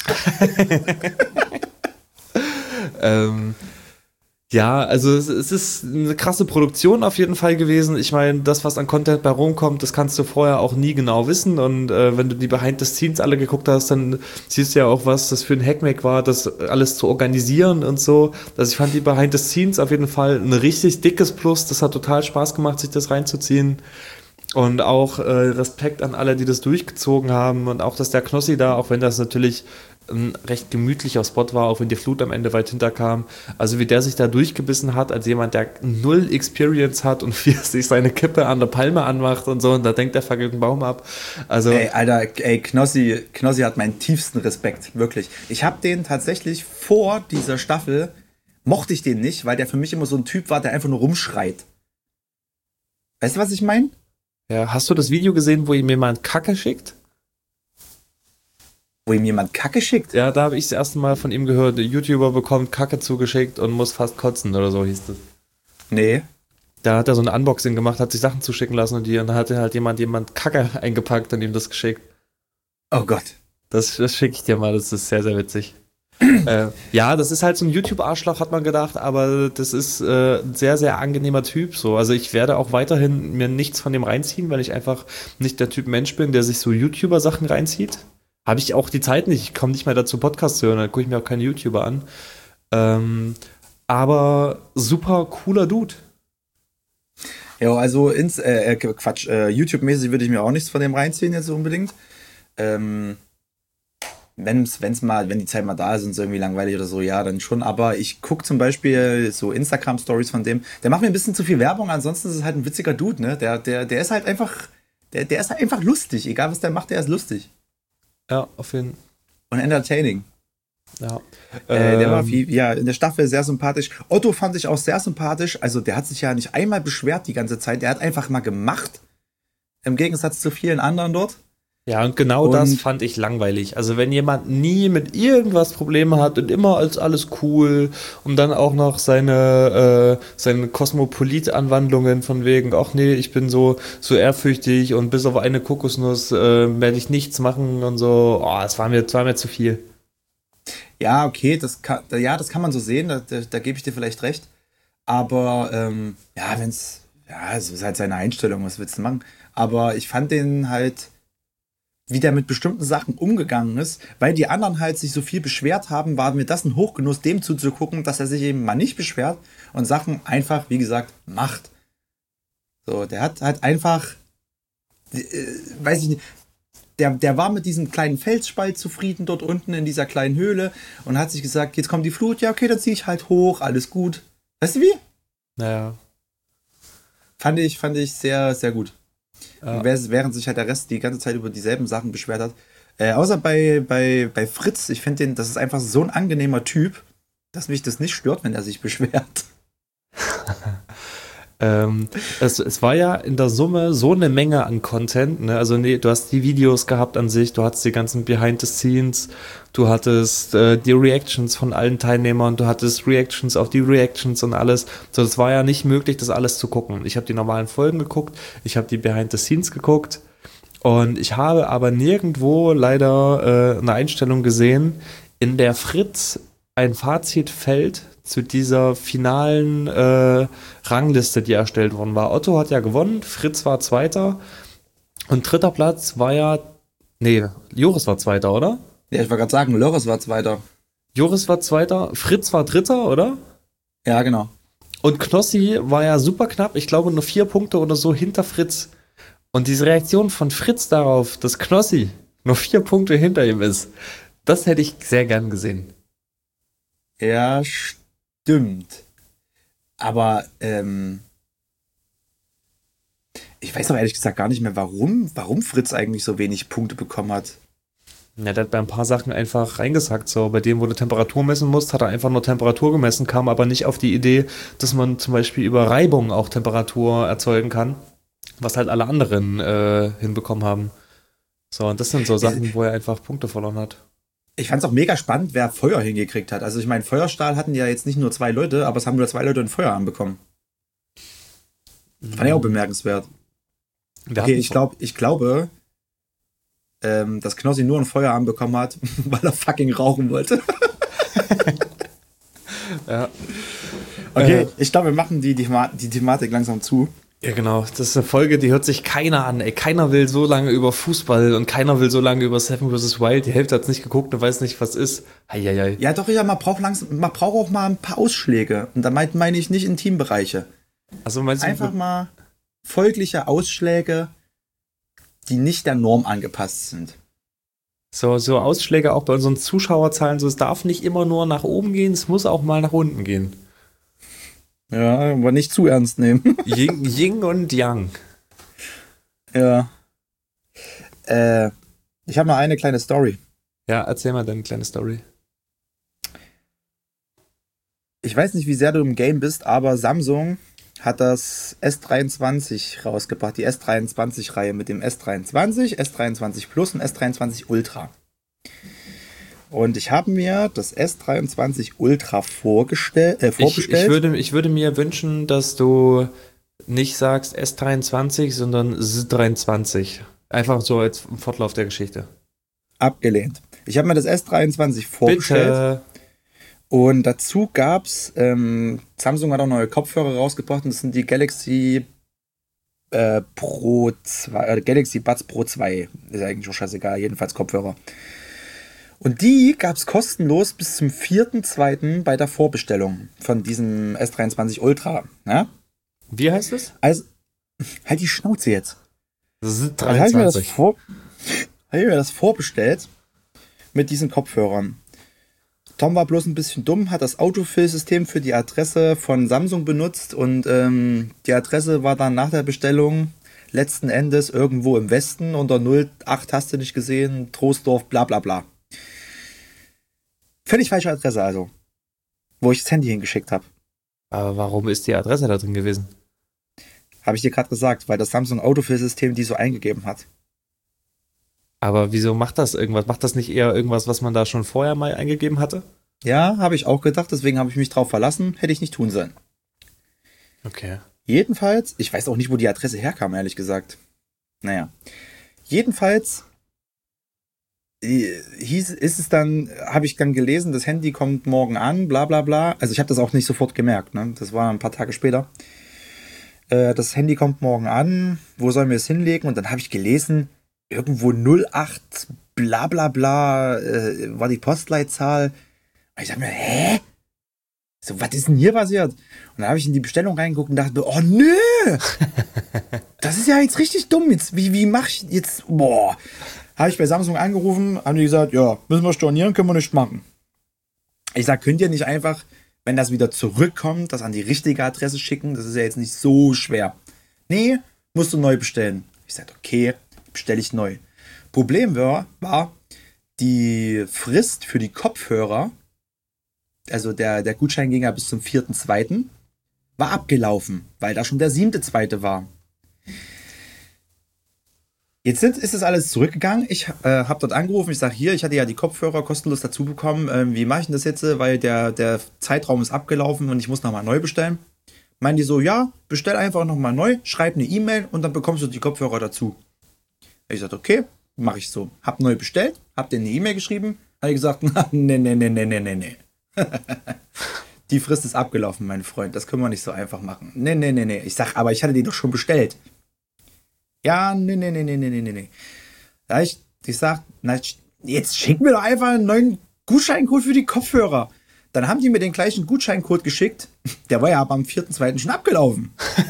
ähm, ja, also es, es ist eine krasse Produktion auf jeden Fall gewesen. Ich meine, das, was an Content bei rumkommt, das kannst du vorher auch nie genau wissen. Und äh, wenn du die Behind the Scenes alle geguckt hast, dann siehst du ja auch, was das für ein Hackmack war, das alles zu organisieren und so. Also ich fand die Behind the Scenes auf jeden Fall ein richtig dickes Plus. Das hat total Spaß gemacht, sich das reinzuziehen. Und auch äh, Respekt an alle, die das durchgezogen haben und auch, dass der Knossi da, auch wenn das natürlich ein recht gemütlicher Spot war, auch wenn die Flut am Ende weit hinterkam. Also wie der sich da durchgebissen hat, als jemand, der null Experience hat und wie er sich seine Kippe an der Palme anmacht und so, und da denkt der fucking Baum ab. Also Ey, Alter, ey, Knossi, Knossi hat meinen tiefsten Respekt, wirklich. Ich habe den tatsächlich vor dieser Staffel, mochte ich den nicht, weil der für mich immer so ein Typ war, der einfach nur rumschreit. Weißt du, was ich meine? ja, hast du das Video gesehen, wo ihm jemand Kacke schickt? Wo ihm jemand Kacke schickt? Ja, da habe ich das erste Mal von ihm gehört, der YouTuber bekommt Kacke zugeschickt und muss fast kotzen oder so hieß das. Nee. Da hat er so ein Unboxing gemacht, hat sich Sachen zuschicken lassen und, die, und dann hatte halt jemand jemand Kacke eingepackt und ihm das geschickt. Oh Gott. Das, das schicke ich dir mal, das ist sehr, sehr witzig. äh, ja, das ist halt so ein YouTube-Arschloch, hat man gedacht, aber das ist äh, ein sehr, sehr angenehmer Typ. So. Also ich werde auch weiterhin mir nichts von dem reinziehen, weil ich einfach nicht der Typ Mensch bin, der sich so YouTuber-Sachen reinzieht. Habe ich auch die Zeit nicht. Ich komme nicht mehr dazu, Podcasts zu hören, dann gucke ich mir auch keine YouTuber an. Ähm, aber super cooler Dude. Ja, also ins, äh, Quatsch, äh, YouTube-mäßig würde ich mir auch nichts von dem reinziehen jetzt unbedingt. Ähm, wenn's, wenn's mal, wenn die Zeit mal da ist und es irgendwie langweilig oder so, ja, dann schon. Aber ich gucke zum Beispiel so Instagram-Stories von dem. Der macht mir ein bisschen zu viel Werbung, ansonsten ist es halt ein witziger Dude, ne? Der, der, der ist halt einfach, der, der ist halt einfach lustig. Egal was der macht, der ist lustig. Ja, auf jeden Fall. Und entertaining. Ja. Äh, der war Ähm, viel, ja, in der Staffel sehr sympathisch. Otto fand ich auch sehr sympathisch. Also der hat sich ja nicht einmal beschwert die ganze Zeit. Der hat einfach mal gemacht. Im Gegensatz zu vielen anderen dort. Ja, und genau Und- das fand ich langweilig. Also wenn jemand nie mit irgendwas Probleme hat und immer als alles cool und dann auch noch seine, äh, seine Kosmopolit-Anwandlungen von wegen, ach nee, ich bin so, so ehrfürchtig und bis auf eine Kokosnuss äh, werde ich nichts machen und so, oh, das war mir, das war mir zu viel. Ja, okay, das kann, ja, das kann man so sehen. Da, da, da gebe ich dir vielleicht recht. Aber ähm, ja, wenn's, ja, es ist halt seine Einstellung. Was willst du machen? Aber ich fand den halt, wie der mit bestimmten Sachen umgegangen ist, weil die anderen halt sich so viel beschwert haben, war mir das ein Hochgenuss, dem zuzugucken, dass er sich eben mal nicht beschwert und Sachen einfach, wie gesagt, macht. So, der hat halt einfach, äh, weiß ich nicht, der, der war mit diesem kleinen Felsspalt zufrieden dort unten in dieser kleinen Höhle und hat sich gesagt, jetzt kommt die Flut, ja okay, dann ziehe ich halt hoch, alles gut. Weißt du wie? Naja. Fand ich, fand ich sehr, sehr gut. Ja. Und während sich halt der Rest die ganze Zeit über dieselben Sachen beschwert hat. Äh, außer bei, bei, bei Fritz, ich finde den, das ist einfach so ein angenehmer Typ, dass mich das nicht stört, wenn er sich beschwert. Ähm, es, es war ja in der Summe so eine Menge an Content, ne? Also nee, du hast die Videos gehabt an sich, du hattest die ganzen Behind the Scenes, du hattest äh, die Reactions von allen Teilnehmern, du hattest Reactions auf die Reactions und alles. So, das war ja nicht möglich, das alles zu gucken. Ich habe die normalen Folgen geguckt, ich habe die Behind the Scenes geguckt und ich habe aber nirgendwo leider äh, eine Einstellung gesehen, in der Fritz ein Fazit fällt zu dieser finalen äh, Rangliste, die erstellt worden war. Otto hat ja gewonnen, Fritz war Zweiter und dritter Platz war ja, nee, Joris war Zweiter, oder? Ja, ich wollte gerade sagen, Loris war Zweiter. Joris war Zweiter, Fritz war Dritter, oder? Ja, genau. Und Knossi war ja super knapp, ich glaube nur vier Punkte oder so hinter Fritz. Und diese Reaktion von Fritz darauf, dass Knossi nur vier Punkte hinter ihm ist, das hätte ich sehr gern gesehen. Ja, stimmt. Aber, ähm, ich weiß aber ehrlich gesagt gar nicht mehr, warum, warum Fritz eigentlich so wenig Punkte bekommen hat. Ja, der hat bei ein paar Sachen einfach reingesackt. So, bei dem, wo du Temperatur messen musst, hat er einfach nur Temperatur gemessen, kam aber nicht auf die Idee, dass man zum Beispiel über Reibung auch Temperatur erzeugen kann, was halt alle anderen äh, hinbekommen haben. So, und das sind so Sachen, wo er einfach Punkte verloren hat. Ich fand es auch mega spannend, wer Feuer hingekriegt hat. Also ich meine, Feuerstahl hatten ja jetzt nicht nur zwei Leute, aber es haben nur zwei Leute ein Feuer anbekommen. Fand ich auch bemerkenswert. Wir Okay, hatten- ich, glaub, ich glaube, ähm, dass Knossi nur ein Feuer anbekommen hat, weil er fucking rauchen wollte. Ja. Okay, Äh. ich glaube, wir machen die, die, die Thematik langsam zu. Ja, genau. Das ist eine Folge, die hört sich keiner an. Ey, keiner will so lange über Fußball und keiner will so lange über Seven versus. Wild. Die Hälfte hat's nicht geguckt und weiß nicht, was ist. Eieiei. Ja, doch, ja, man braucht langsam, man braucht auch mal ein paar Ausschläge. Und da meine mein ich nicht Intimbereiche. Also meinst du, Einfach mal folgliche Ausschläge, die nicht der Norm angepasst sind. So, so Ausschläge auch bei unseren Zuschauerzahlen, so es darf nicht immer nur nach oben gehen, es muss auch mal nach unten gehen. Ja, aber nicht zu ernst nehmen. Yin, Yin und Yang. Ja. Äh, ich habe noch eine kleine Story. Ja, erzähl mal deine kleine Story. Ich weiß nicht, wie sehr du im Game bist, aber Samsung hat das S dreiundzwanzig rausgebracht, die S dreiundzwanzig-Reihe mit dem S dreiundzwanzig, S dreiundzwanzig Plus und S dreiundzwanzig Ultra. Und ich habe mir das S dreiundzwanzig Ultra vorgestell, äh, vorbestellt. Ich, ich, würde, ich würde mir wünschen, dass du nicht sagst S dreiundzwanzig, sondern S dreiundzwanzig. Einfach so als Fortlauf der Geschichte. Abgelehnt. Ich habe mir das S dreiundzwanzig vorbestellt. Bitte. Und dazu gab's, ähm, Samsung hat auch neue Kopfhörer rausgebracht und das sind die Galaxy äh, Pro zwei, äh, Galaxy Buds Pro zwei. Ist eigentlich auch scheißegal, jedenfalls Kopfhörer. Und die gab's kostenlos bis zum vierten zweiten bei der Vorbestellung von diesem S dreiundzwanzig Ultra. Ja? Wie heißt es? Also, halt die Schnauze jetzt. S Also habe ich, mir das dreiundzwanzig. vor, hab ich mir das vorbestellt mit diesen Kopfhörern. Tom war bloß ein bisschen dumm, hat das Autofill-System für die Adresse von Samsung benutzt und ähm, die Adresse war dann nach der Bestellung letzten Endes irgendwo im Westen unter null acht hast du nicht gesehen, Troisdorf, bla bla bla. Völlig falsche Adresse also, wo ich das Handy hingeschickt habe. Aber warum ist die Adresse da drin gewesen? Habe ich dir gerade gesagt, weil das Samsung Autofill-System die so eingegeben hat. Aber wieso macht das irgendwas? Macht das nicht eher irgendwas, was man da schon vorher mal eingegeben hatte? Ja, habe ich auch gedacht, deswegen habe ich mich drauf verlassen, hätte ich nicht tun sollen. Okay. Jedenfalls, ich weiß auch nicht, wo die Adresse herkam, ehrlich gesagt. Naja. Jedenfalls äh, hieß, ist es dann, habe ich dann gelesen, das Handy kommt morgen an, bla bla bla. Also ich habe das auch nicht sofort gemerkt, ne? Das war ein paar Tage später. Äh, das Handy kommt morgen an, wo sollen wir es hinlegen? Und dann habe ich gelesen, irgendwo null acht bla bla bla äh, war die Postleitzahl. Und ich dachte mir, hä? So, was ist denn hier passiert? Und dann habe ich in die Bestellung reingeguckt und dachte mir, oh nö! Das ist ja jetzt richtig dumm. Jetzt, wie, wie mach ich jetzt? Boah. Habe ich bei Samsung angerufen, haben die gesagt, ja, müssen wir stornieren, können wir nicht machen. Ich sag, könnt ihr nicht einfach, wenn das wieder zurückkommt, das an die richtige Adresse schicken? Das ist ja jetzt nicht so schwer. Nee, musst du neu bestellen. Ich sag, okay, bestelle ich neu. Problem war, war, die Frist für die Kopfhörer, also der, der Gutschein ging ja bis zum vierten zweiten, war abgelaufen, weil da schon der siebte zweite war. Jetzt sind, ist das alles zurückgegangen. Ich äh, habe dort angerufen, ich sage hier, ich hatte ja die Kopfhörer kostenlos dazu bekommen. Ähm, wie mache ich denn das jetzt? Weil der, der Zeitraum ist abgelaufen und ich muss nochmal neu bestellen. Meinen die so, ja, bestell einfach nochmal neu, schreib eine E-Mail und dann bekommst du die Kopfhörer dazu. Ich sagte, okay, mache ich so. Hab neu bestellt, hab denen eine E-Mail geschrieben, habe ich gesagt, nee, nee, nee, nee, nee, nee, nee. Die Frist ist abgelaufen, mein Freund, das können wir nicht so einfach machen. Nee, nee, nee, nee. Ich sag, aber ich hatte die doch schon bestellt. Ja, nee, nee, nee, nee, nee, nee, nee. Ja, ich, ich sag, na, jetzt schick mir doch einfach einen neuen Gutscheincode für die Kopfhörer. Dann haben die mir den gleichen Gutscheincode geschickt. Der war ja aber am vierten zweiten schon abgelaufen.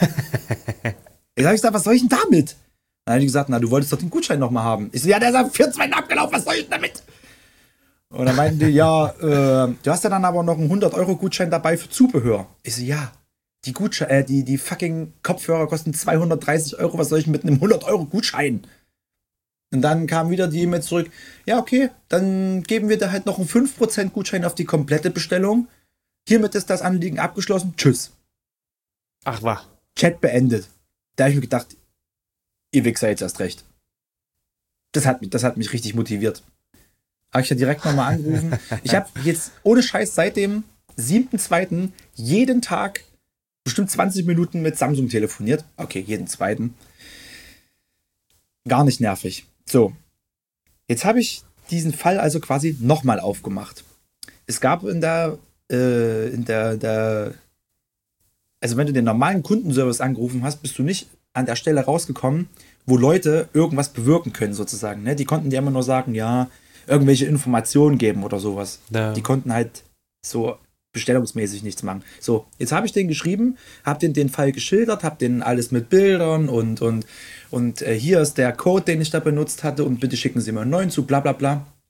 Ich sag, ich sag, was soll ich denn damit? Dann habe ich gesagt, na, du wolltest doch den Gutschein nochmal haben. Ich so, ja, der ist am vierten zweiten abgelaufen, was soll ich denn damit? Und dann meinten die, ja, äh, du hast ja dann aber noch einen hundert Euro Gutschein dabei für Zubehör. Ich so, ja, die Gutschein, äh, die, die fucking Kopfhörer kosten zweihundertdreißig Euro, was soll ich mit einem hundert Euro Gutschein? Und dann kam wieder die E-Mail zurück, ja, okay, dann geben wir dir halt noch einen fünf Prozent Gutschein auf die komplette Bestellung. Hiermit ist das Anliegen abgeschlossen, tschüss. Ach, wahr. Chat beendet. Da habe ich mir gedacht, ihr Wichser jetzt erst recht. Das hat mich, das hat mich richtig motiviert. Habe ich ja direkt nochmal angerufen. Ich habe jetzt ohne Scheiß seit dem siebten zweiten jeden Tag bestimmt zwanzig Minuten mit Samsung telefoniert. Okay, jeden zweiten. Gar nicht nervig. So, jetzt habe ich diesen Fall also quasi nochmal aufgemacht. Es gab in der, äh, in der, der, also wenn du den normalen Kundenservice angerufen hast, bist du nicht an der Stelle rausgekommen, wo Leute irgendwas bewirken können sozusagen. Ne? Die konnten dir immer nur sagen, ja, irgendwelche Informationen geben oder sowas. Ja. Die konnten halt so bestellungsmäßig nichts machen. So, jetzt habe ich den geschrieben, habe den den Fall geschildert, habe den alles mit Bildern und und und äh, hier ist der Code, den ich da benutzt hatte und bitte schicken Sie mir einen neuen zu, bla bla bla.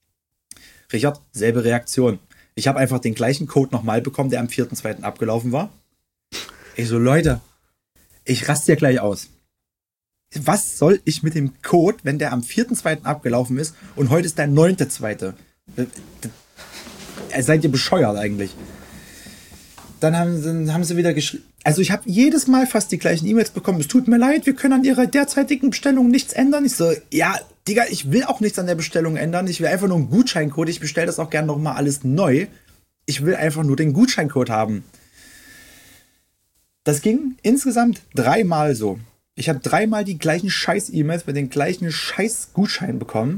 Richard, selbe Reaktion. Ich habe einfach den gleichen Code nochmal bekommen, der am vierten zweiten abgelaufen war. Ich so, Leute, ich raste ja gleich aus. Was soll ich mit dem Code, wenn der am vierten zweiten abgelaufen ist und heute ist der neunte zweite? Seid ihr bescheuert eigentlich? Dann haben, dann haben sie wieder geschrieben. Also ich habe jedes Mal fast die gleichen E-Mails bekommen. Es tut mir leid, wir können an ihrer derzeitigen Bestellung nichts ändern. Ich so, ja, Digga, ich will auch nichts an der Bestellung ändern. Ich will einfach nur einen Gutscheincode. Ich bestelle das auch gerne nochmal alles neu. Ich will einfach nur den Gutscheincode haben. Das ging insgesamt dreimal so. Ich habe dreimal die gleichen Scheiß-E-Mails mit den gleichen Scheiß-Gutscheinen bekommen.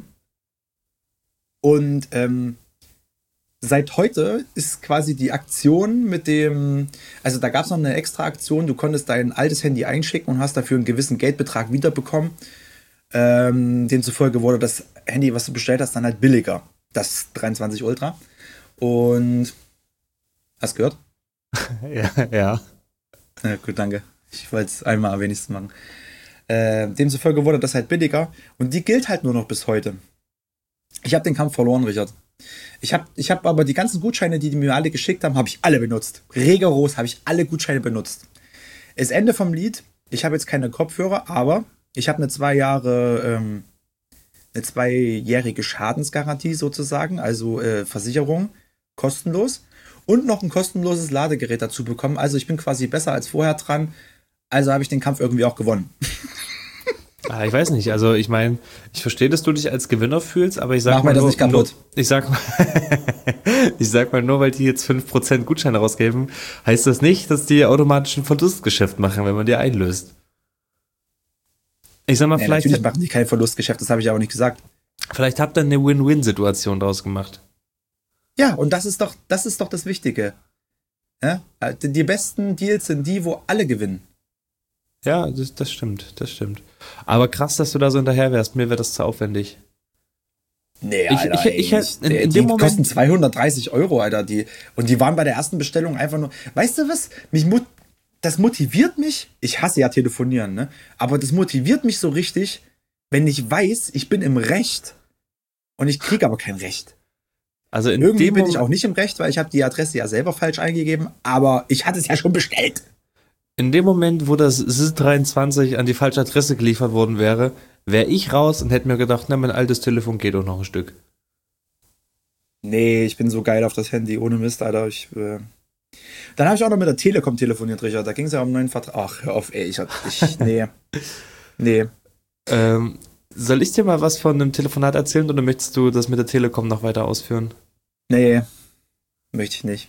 Und ähm, seit heute ist quasi die Aktion mit dem, also da gab es noch eine extra Aktion, du konntest dein altes Handy einschicken und hast dafür einen gewissen Geldbetrag wiederbekommen. Ähm, demzufolge wurde das Handy, was du bestellt hast, dann halt billiger. Das dreiundzwanzig Ultra. Und hast du gehört? Ja, ja. Ja, gut, danke. Ich wollte es einmal wenigstens machen. Äh, demzufolge wurde das halt billiger und die gilt halt nur noch bis heute. Ich habe den Kampf verloren, Richard. Ich habe ich hab aber die ganzen Gutscheine, die die mir alle geschickt haben, habe ich alle benutzt. Rigoros habe ich alle Gutscheine benutzt. Das Ende vom Lied, ich habe jetzt keine Kopfhörer, aber ich habe eine zwei Jahre, ähm, eine zweijährige Schadensgarantie sozusagen, also äh, Versicherung, kostenlos. Und noch ein kostenloses Ladegerät dazu bekommen. Also ich bin quasi besser als vorher dran. Also habe ich den Kampf irgendwie auch gewonnen. Ah, ich weiß nicht, also ich meine, ich verstehe, dass du dich als Gewinner fühlst, aber ich sag Mach mal, mir das nur, nicht kaputt. Nur, ich sag mal, ich sag mal, nur weil die jetzt fünf Prozent Gutscheine rausgeben, heißt das nicht, dass die automatisch ein Verlustgeschäft machen, wenn man die einlöst. Ich sag mal, Ja, vielleicht. natürlich machen die kein Verlustgeschäft, das habe ich ja auch nicht gesagt. Vielleicht habt ihr eine Win-Win-Situation draus gemacht. Ja, und das ist doch, das ist doch das Wichtige. Ja? Die besten Deals sind die, wo alle gewinnen. Ja, das, das stimmt, das stimmt. Aber krass, dass du da so hinterher wärst. Mir wäre das zu aufwendig. Nee, Ich- Alter, ich- ich- ey, in- die, in die dem Moment- kosten zweihundertdreißig Euro, Alter. Die, und die waren bei der ersten Bestellung einfach nur... Weißt du was? Mich mut, das motiviert mich... Ich hasse ja telefonieren, ne? Aber das motiviert mich so richtig, wenn ich weiß, ich bin im Recht und ich kriege aber kein Recht. Also in Irgendwie dem bin Moment, ich auch nicht im Recht, weil ich habe die Adresse ja selber falsch eingegeben, aber ich hatte es ja schon bestellt. in dem Moment, wo das S I S dreiundzwanzig an die falsche Adresse geliefert worden wäre, wäre ich raus und hätte mir gedacht, na, mein altes Telefon geht doch noch ein Stück. Nee, ich bin so geil auf das Handy, ohne Mist, Alter. Ich, äh Dann habe ich auch noch mit der Telekom telefoniert, Richard. Da ging es ja um einen neuen Vertrag. Ach, hör auf, ey. Ich, hab- ich nee. Nee. Ähm, soll ich dir mal was von einem Telefonat erzählen oder möchtest du das mit der Telekom noch weiter ausführen? Nee. Möchte ich nicht.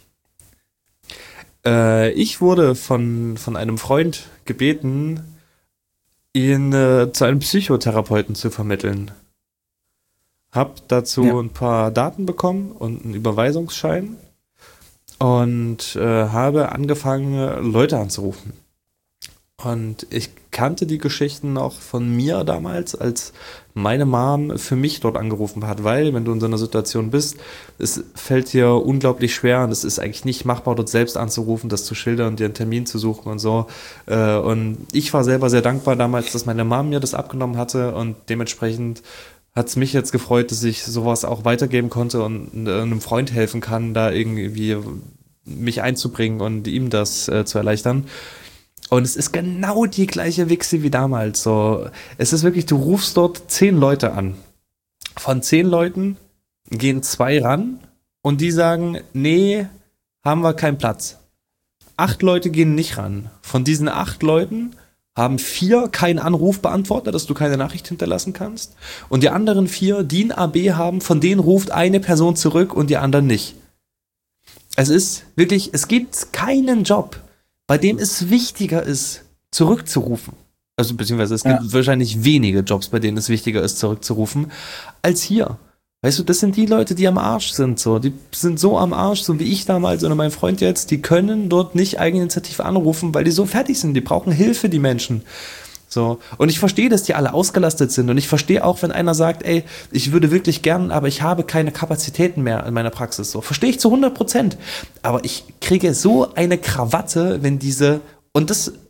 Äh, ich wurde von, von einem Freund gebeten, ihn äh, zu einem Psychotherapeuten zu vermitteln. Hab dazu Ja. ein paar Daten bekommen und einen Überweisungsschein und äh, habe angefangen, Leute anzurufen. Und ich kannte die Geschichten noch von mir damals, als meine Mom für mich dort angerufen hat, weil, wenn du in so einer Situation bist, es fällt dir unglaublich schwer und es ist eigentlich nicht machbar, dort selbst anzurufen, das zu schildern, dir einen Termin zu suchen und so. Äh, Und ich war selber sehr dankbar damals, dass meine Mom mir das abgenommen hatte und dementsprechend hat es mich jetzt gefreut, dass ich sowas auch weitergeben konnte und äh, einem Freund helfen kann, da irgendwie mich einzubringen und ihm das äh, zu erleichtern. Und es ist genau die gleiche Wichse wie damals. So, es ist wirklich, du rufst dort zehn Leute an. Von zehn Leuten gehen zwei ran und die sagen, nee, haben wir keinen Platz. Acht Leute gehen nicht ran. Von diesen acht Leuten haben vier keinen Anrufbeantworter, dass du keine Nachricht hinterlassen kannst. Und die anderen vier, die ein A B haben, von denen ruft eine Person zurück und die anderen nicht. Es ist wirklich, es gibt keinen Job, bei dem es wichtiger ist, zurückzurufen. Also beziehungsweise es gibt Ja. wahrscheinlich wenige Jobs, bei denen es wichtiger ist, zurückzurufen, als hier. Weißt du, das sind die Leute, die am Arsch sind, so. Die sind so am Arsch, so wie ich damals oder mein Freund jetzt, die können dort nicht eigeninitiativ anrufen, weil die so fertig sind. Die brauchen Hilfe, die Menschen. So. Und ich verstehe, dass die alle ausgelastet sind. Und ich verstehe auch, wenn einer sagt, ey, ich würde wirklich gern, aber ich habe keine Kapazitäten mehr in meiner Praxis. So. Verstehe ich zu hundert Prozent. Aber ich kriege so eine Krawatte, wenn diese, und das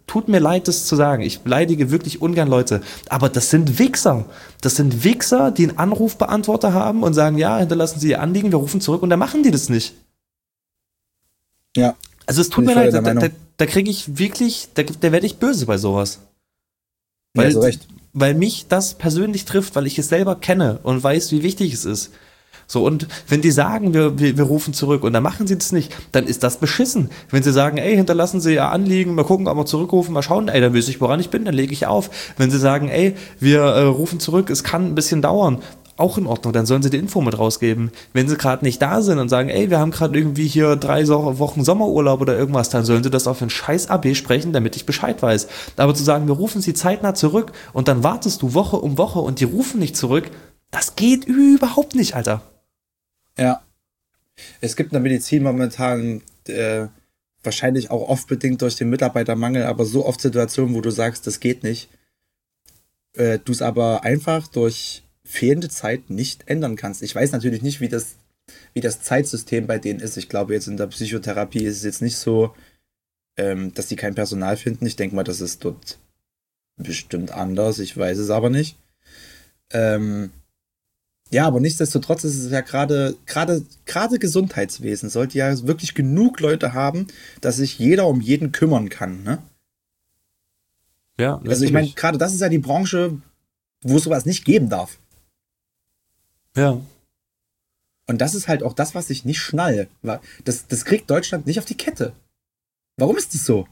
tut mir leid, das zu sagen. Ich beleidige wirklich ungern Leute. Aber das sind Wichser. Das sind Wichser, die einen Anrufbeantworter haben und sagen, ja, hinterlassen Sie Ihr Anliegen, wir rufen zurück und dann machen die das nicht. Ja. Also es tut mir leid, da, da, da kriege ich wirklich, da, da werde ich böse bei sowas. Weil, ja, so recht. weil mich das persönlich trifft, weil ich es selber kenne und weiß, wie wichtig es ist. So, und wenn die sagen, wir, wir, wir rufen zurück und dann machen sie das nicht, dann ist das beschissen. Wenn sie sagen, ey, hinterlassen Sie Ihr Anliegen, mal gucken, ob wir zurückrufen, mal schauen, ey, dann weiß ich, woran ich bin, dann lege ich auf. Wenn sie sagen, ey, wir äh, rufen zurück, es kann ein bisschen dauern, auch in Ordnung, dann sollen sie die Info mit rausgeben. Wenn sie gerade nicht da sind und sagen, ey, wir haben gerade irgendwie hier drei so- Wochen Sommerurlaub oder irgendwas, dann sollen sie das auf ein scheiß A B sprechen, damit ich Bescheid weiß. Aber zu sagen, wir rufen sie zeitnah zurück und dann wartest du Woche um Woche und die rufen nicht zurück, das geht überhaupt nicht, Alter. Ja. Es gibt in der Medizin momentan äh, wahrscheinlich auch oft bedingt durch den Mitarbeitermangel, aber so oft Situationen, wo du sagst, das geht nicht, äh, du es aber einfach durch fehlende Zeit nicht ändern kannst. Ich weiß natürlich nicht, wie das, wie das Zeitsystem bei denen ist. Ich glaube, jetzt in der Psychotherapie ist es jetzt nicht so, ähm, dass die kein Personal finden. Ich denke mal, das ist dort bestimmt anders. Ich weiß es aber nicht. Ähm, Ja, aber nichtsdestotrotz ist es ja gerade, gerade, gerade Gesundheitswesen sollte ja wirklich genug Leute haben, dass sich jeder um jeden kümmern kann, ne? Ja, also ich meine, gerade das ist ja die Branche, wo es sowas nicht geben darf. Ja. Und das ist halt auch das, was ich nicht schnalle. Das, das kriegt Deutschland nicht auf die Kette. Warum ist das so?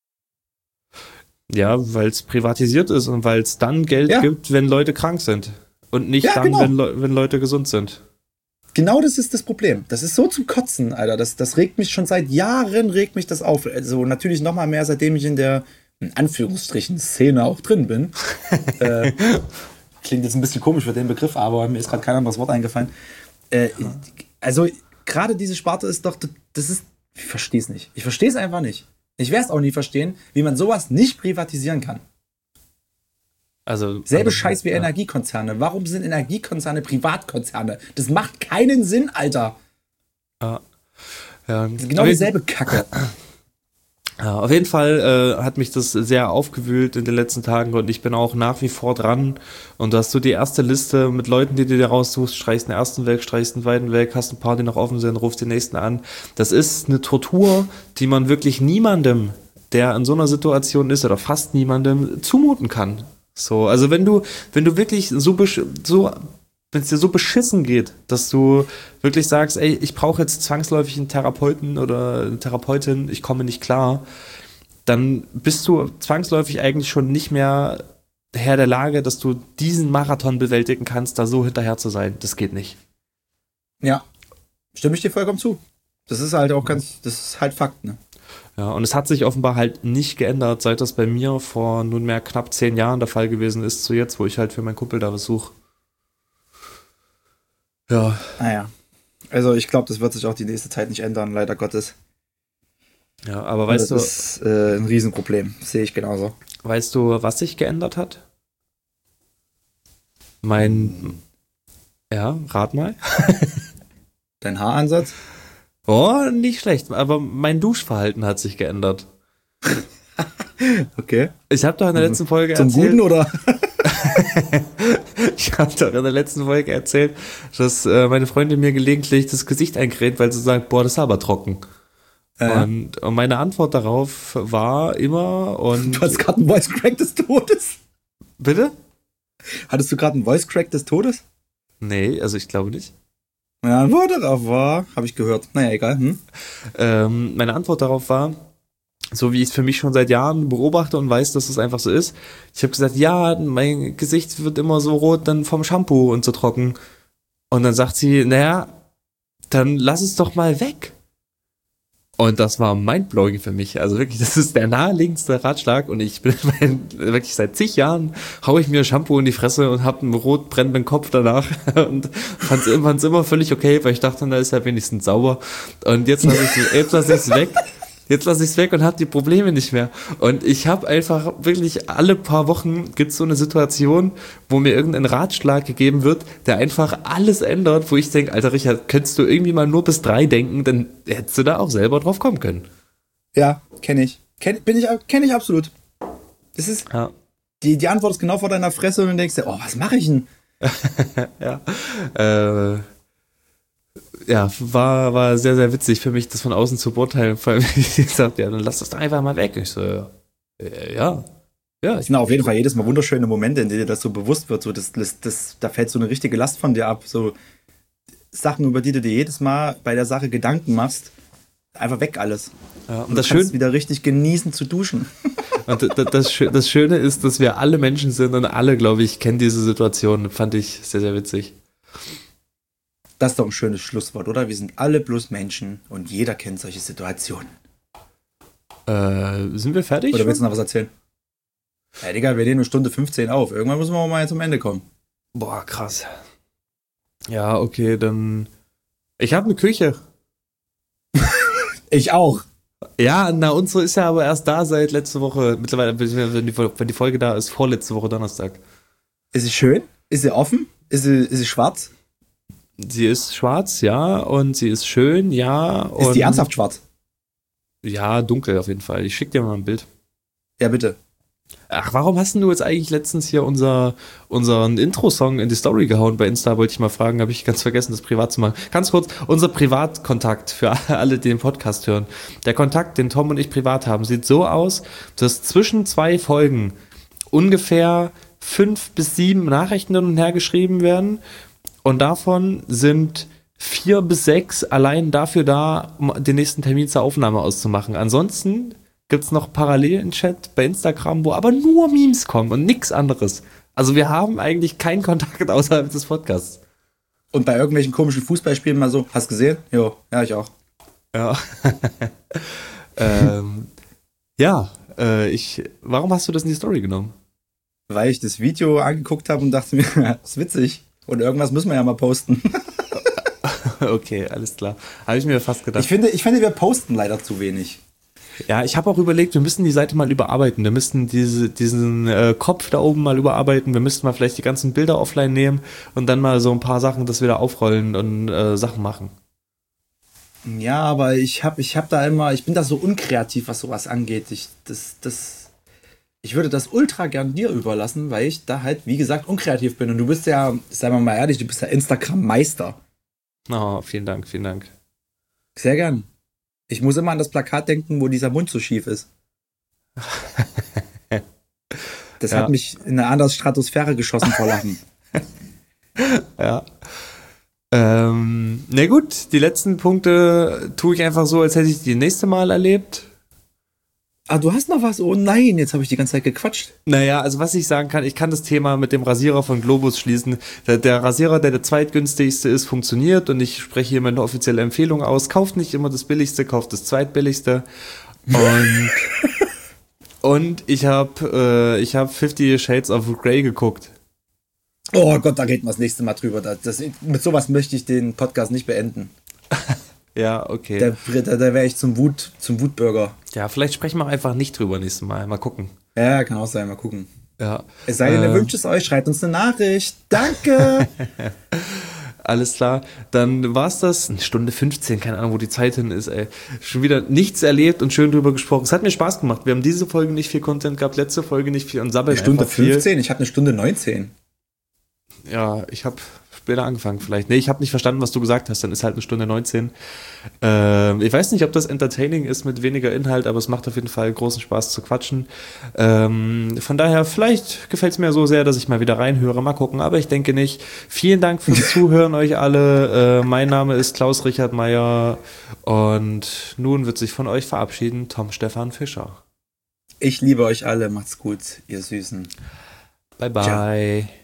Ja, weil es privatisiert ist und weil es dann Geld ja. gibt, wenn Leute krank sind. Und nicht ja, dann, genau. wenn, Le- wenn Leute gesund sind. Genau das ist das Problem. Das ist so zum Kotzen, Alter. Das, das regt mich schon seit Jahren, regt mich das auf. Also natürlich noch mal mehr, seitdem ich in der, in Anführungsstrichen, Szene auch drin bin. äh, klingt jetzt ein bisschen komisch für den Begriff, aber mir ist gerade kein anderes Wort eingefallen. Äh, also gerade diese Sparte ist doch, das ist, ich verstehe es nicht. Ich verstehe es einfach nicht. Ich werde es auch nie verstehen, wie man sowas nicht privatisieren kann. Also, Selbe also, Scheiß wie ja. Energiekonzerne. Warum sind Energiekonzerne Privatkonzerne? Das macht keinen Sinn, Alter. Ja. Ja. Das ist genau Auf jeden- dieselbe Kacke. Ja, auf jeden Fall äh, hat mich das sehr aufgewühlt in den letzten Tagen und ich bin auch nach wie vor dran. Und du hast so die erste Liste mit Leuten, die du dir raussuchst, streichst den ersten weg, streichst den zweiten weg, hast ein paar, die noch offen sind, rufst den nächsten an. Das ist eine Tortur, die man wirklich niemandem, der in so einer Situation ist oder fast niemandem, zumuten kann. So, also wenn du, wenn du wirklich so, besch- so wenn es dir so beschissen geht, dass du wirklich sagst, ey, ich brauche jetzt zwangsläufig einen Therapeuten oder eine Therapeutin, ich komme nicht klar, dann bist du zwangsläufig eigentlich schon nicht mehr Herr der Lage, dass du diesen Marathon bewältigen kannst, da so hinterher zu sein. Das geht nicht. Ja, stimme ich dir vollkommen zu. Das ist halt auch ganz, das ist halt Fakt, ne? Ja, und es hat sich offenbar halt nicht geändert, seit das bei mir vor nunmehr knapp zehn Jahren der Fall gewesen ist, zu jetzt, wo ich halt für meinen Kumpel da was suche. Ja. Naja. Also ich glaube, das wird sich auch die nächste Zeit nicht ändern, leider Gottes. Ja, aber weißt das du, ist äh, ein Riesenproblem, sehe ich genauso. weißt du, was sich geändert hat? Mein, ja, rat mal. Dein Haaransatz? Oh, nicht schlecht, aber mein Duschverhalten hat sich geändert. Okay. Ich habe doch in der letzten Folge Zum erzählt, Guten oder? ich habe doch in der letzten Folge erzählt, dass äh, meine Freundin mir gelegentlich das Gesicht eincremt, weil sie sagt, boah, das ist aber trocken. Äh. Und, und meine Antwort darauf war immer und... Du hast gerade einen Voice Crack des Todes? Bitte? Hattest du gerade einen Voice Crack des Todes? Nee, also ich glaube nicht. Ja, ein Wort darauf war, habe ich gehört. Naja, egal. Hm? Ähm, meine Antwort darauf war, so wie ich es für mich schon seit Jahren beobachte und weiß, dass es einfach so ist. Ich habe gesagt, ja, mein Gesicht wird immer so rot dann vom Shampoo und so trocken. Und dann sagt sie, naja, dann lass es doch mal weg. Und das war mindblowing für mich. Also wirklich, das ist der naheliegendste Ratschlag. Und ich bin mein, wirklich seit zig Jahren haue ich mir Shampoo in die Fresse und habe einen rot brennenden Kopf danach. Und fand es immer völlig okay, weil ich dachte, da ist ja wenigstens sauber. Und jetzt lasse ich jetzt lasse ich es weg. Jetzt lasse ich es weg und habe die Probleme nicht mehr. Und ich habe einfach wirklich alle paar Wochen gibt es so eine Situation, wo mir irgendein Ratschlag gegeben wird, der einfach alles ändert, wo ich denke, Alter Richard, könntest du irgendwie mal nur bis drei denken, dann hättest du da auch selber drauf kommen können. Ja, kenne ich. Kenn, bin ich. Kenne ich absolut. Das ist, Ja. die, die Antwort ist genau vor deiner Fresse und du denkst dir, oh, was mache ich denn? ja. Äh, ja, war, war sehr, sehr witzig für mich, das von außen zu beurteilen. Vor allem, wie sie gesagt, ja, dann lass das doch einfach mal weg. Ich so, ja, ja. ja Das sind auf jeden Fall jedes Mal wunderschöne Momente, in denen dir das so bewusst wird. So, das, das, das, da fällt so eine richtige Last von dir ab. So Sachen, über die du dir jedes Mal bei der Sache Gedanken machst, einfach weg alles. Ja, und Und das du kannst Schön- wieder richtig genießen zu duschen. Und das, das, Schö- das Schöne ist, dass wir alle Menschen sind und alle, glaube ich, kennen diese Situation. Fand ich sehr, sehr witzig. Das ist doch ein schönes Schlusswort, oder? Wir sind alle bloß Menschen und jeder kennt solche Situationen. Äh, sind wir fertig? Oder schon? willst du noch was erzählen? Ja, Digga, wir nehmen eine Stunde fünfzehn auf. Irgendwann müssen wir mal zum Ende kommen. Boah, krass. Ja, okay, dann. Ich habe eine Küche. Ich auch. Ja, na, unsere ist ja aber erst da seit letzte Woche. Mittlerweile, wenn die, wenn die Folge da ist, vorletzte Woche Donnerstag. Ist sie schön? Ist sie offen? Ist sie, ist sie schwarz? Sie ist schwarz, ja, und sie ist schön, ja. Ist und die ernsthaft schwarz? Ja, dunkel auf jeden Fall. Ich schick dir mal ein Bild. Ja, bitte. Ach, warum hast denn du jetzt eigentlich letztens hier unser, unseren Intro-Song in die Story gehauen? Bei Insta wollte ich mal fragen, habe ich ganz vergessen, das privat zu machen. Ganz kurz, unser Privatkontakt für alle, die den Podcast hören. Der Kontakt, den Tom und ich privat haben, sieht so aus, dass zwischen zwei Folgen ungefähr fünf bis sieben Nachrichten hin und her geschrieben werden und davon sind vier bis sechs allein dafür da, um den nächsten Termin zur Aufnahme auszumachen. Ansonsten gibt es noch parallel einen Chat bei Instagram, wo aber nur Memes kommen und nichts anderes. Also wir haben eigentlich keinen Kontakt außerhalb des Podcasts. Und bei irgendwelchen komischen Fußballspielen mal so, hast gesehen? Jo, ja, ich auch. Ja. ähm, ja, äh, ich. Warum hast du das in die Story genommen? Weil ich das Video angeguckt habe und dachte mir, das ist witzig. Und irgendwas müssen wir ja mal posten. Okay, alles klar. Habe ich mir fast gedacht. Ich finde, ich finde, wir posten leider zu wenig. Ja, ich habe auch überlegt, wir müssen die Seite mal überarbeiten. Wir müssten diese, diesen äh, Kopf da oben mal überarbeiten. Wir müssten mal vielleicht die ganzen Bilder offline nehmen und dann mal so ein paar Sachen, das wieder aufrollen und äh, Sachen machen. Ja, aber ich habe ich hab da immer, ich bin da so unkreativ, was sowas angeht. Ich, das, das, ich würde das ultra gern dir überlassen, weil ich da halt, wie gesagt, unkreativ bin. Und du bist ja, seien wir mal ehrlich, du bist ja Instagram-Meister. Oh, vielen Dank, vielen Dank. Sehr gern. Ich muss immer an das Plakat denken, wo dieser Mund so schief ist. Das Ja. hat mich in eine andere Stratosphäre geschossen vor Lachen. Ja. Ähm, na gut, die letzten Punkte tue ich einfach so, als hätte ich die nächste Mal erlebt. Ah, du hast noch was? Oh nein, jetzt habe ich die ganze Zeit gequatscht. Naja, also was ich sagen kann, ich kann das Thema mit dem Rasierer von Globus schließen. Der, der Rasierer, der der zweitgünstigste ist, funktioniert und ich spreche hier meine offizielle Empfehlung aus. Kauft nicht immer das billigste, kauft das zweitbilligste. Und, und ich habe äh, ich hab Fifty Shades of Grey geguckt. Oh Gott, da reden wir das nächste Mal drüber. Das, das, mit sowas möchte ich den Podcast nicht beenden. Ja, okay. Da, da, da wäre ich zum Wut, zum Wutbürger. Ja, vielleicht sprechen wir einfach nicht drüber nächstes Mal. Mal gucken. Ja, kann auch sein, mal gucken. Ja. Es sei denn, ihr Äh, wünscht es euch, schreibt uns eine Nachricht. Danke! Alles klar, dann war's das. Eine Stunde fünfzehn, keine Ahnung, wo die Zeit hin ist, ey. Schon wieder nichts erlebt und schön drüber gesprochen. Es hat mir Spaß gemacht. Wir haben diese Folge nicht viel Content gehabt, letzte Folge nicht viel und sabbeln Eine Stunde einfach viel. fünfzehn, ich habe eine Stunde neunzehn. Ja, ich habe später angefangen vielleicht. Nee, ich habe nicht verstanden, was du gesagt hast. Dann ist halt eine Stunde neunzehn. Ähm, ich weiß nicht, ob das entertaining ist mit weniger Inhalt, aber es macht auf jeden Fall großen Spaß zu quatschen. Ähm, von daher, vielleicht gefällt es mir so sehr, dass ich mal wieder reinhöre. Mal gucken, aber ich denke nicht. Vielen Dank fürs Zuhören euch alle. Äh, mein Name ist Klaus Richard Meyer und nun wird sich von euch verabschieden Tom Stefan Fischer. Ich liebe euch alle, macht's gut, ihr Süßen. Bye bye. Ciao.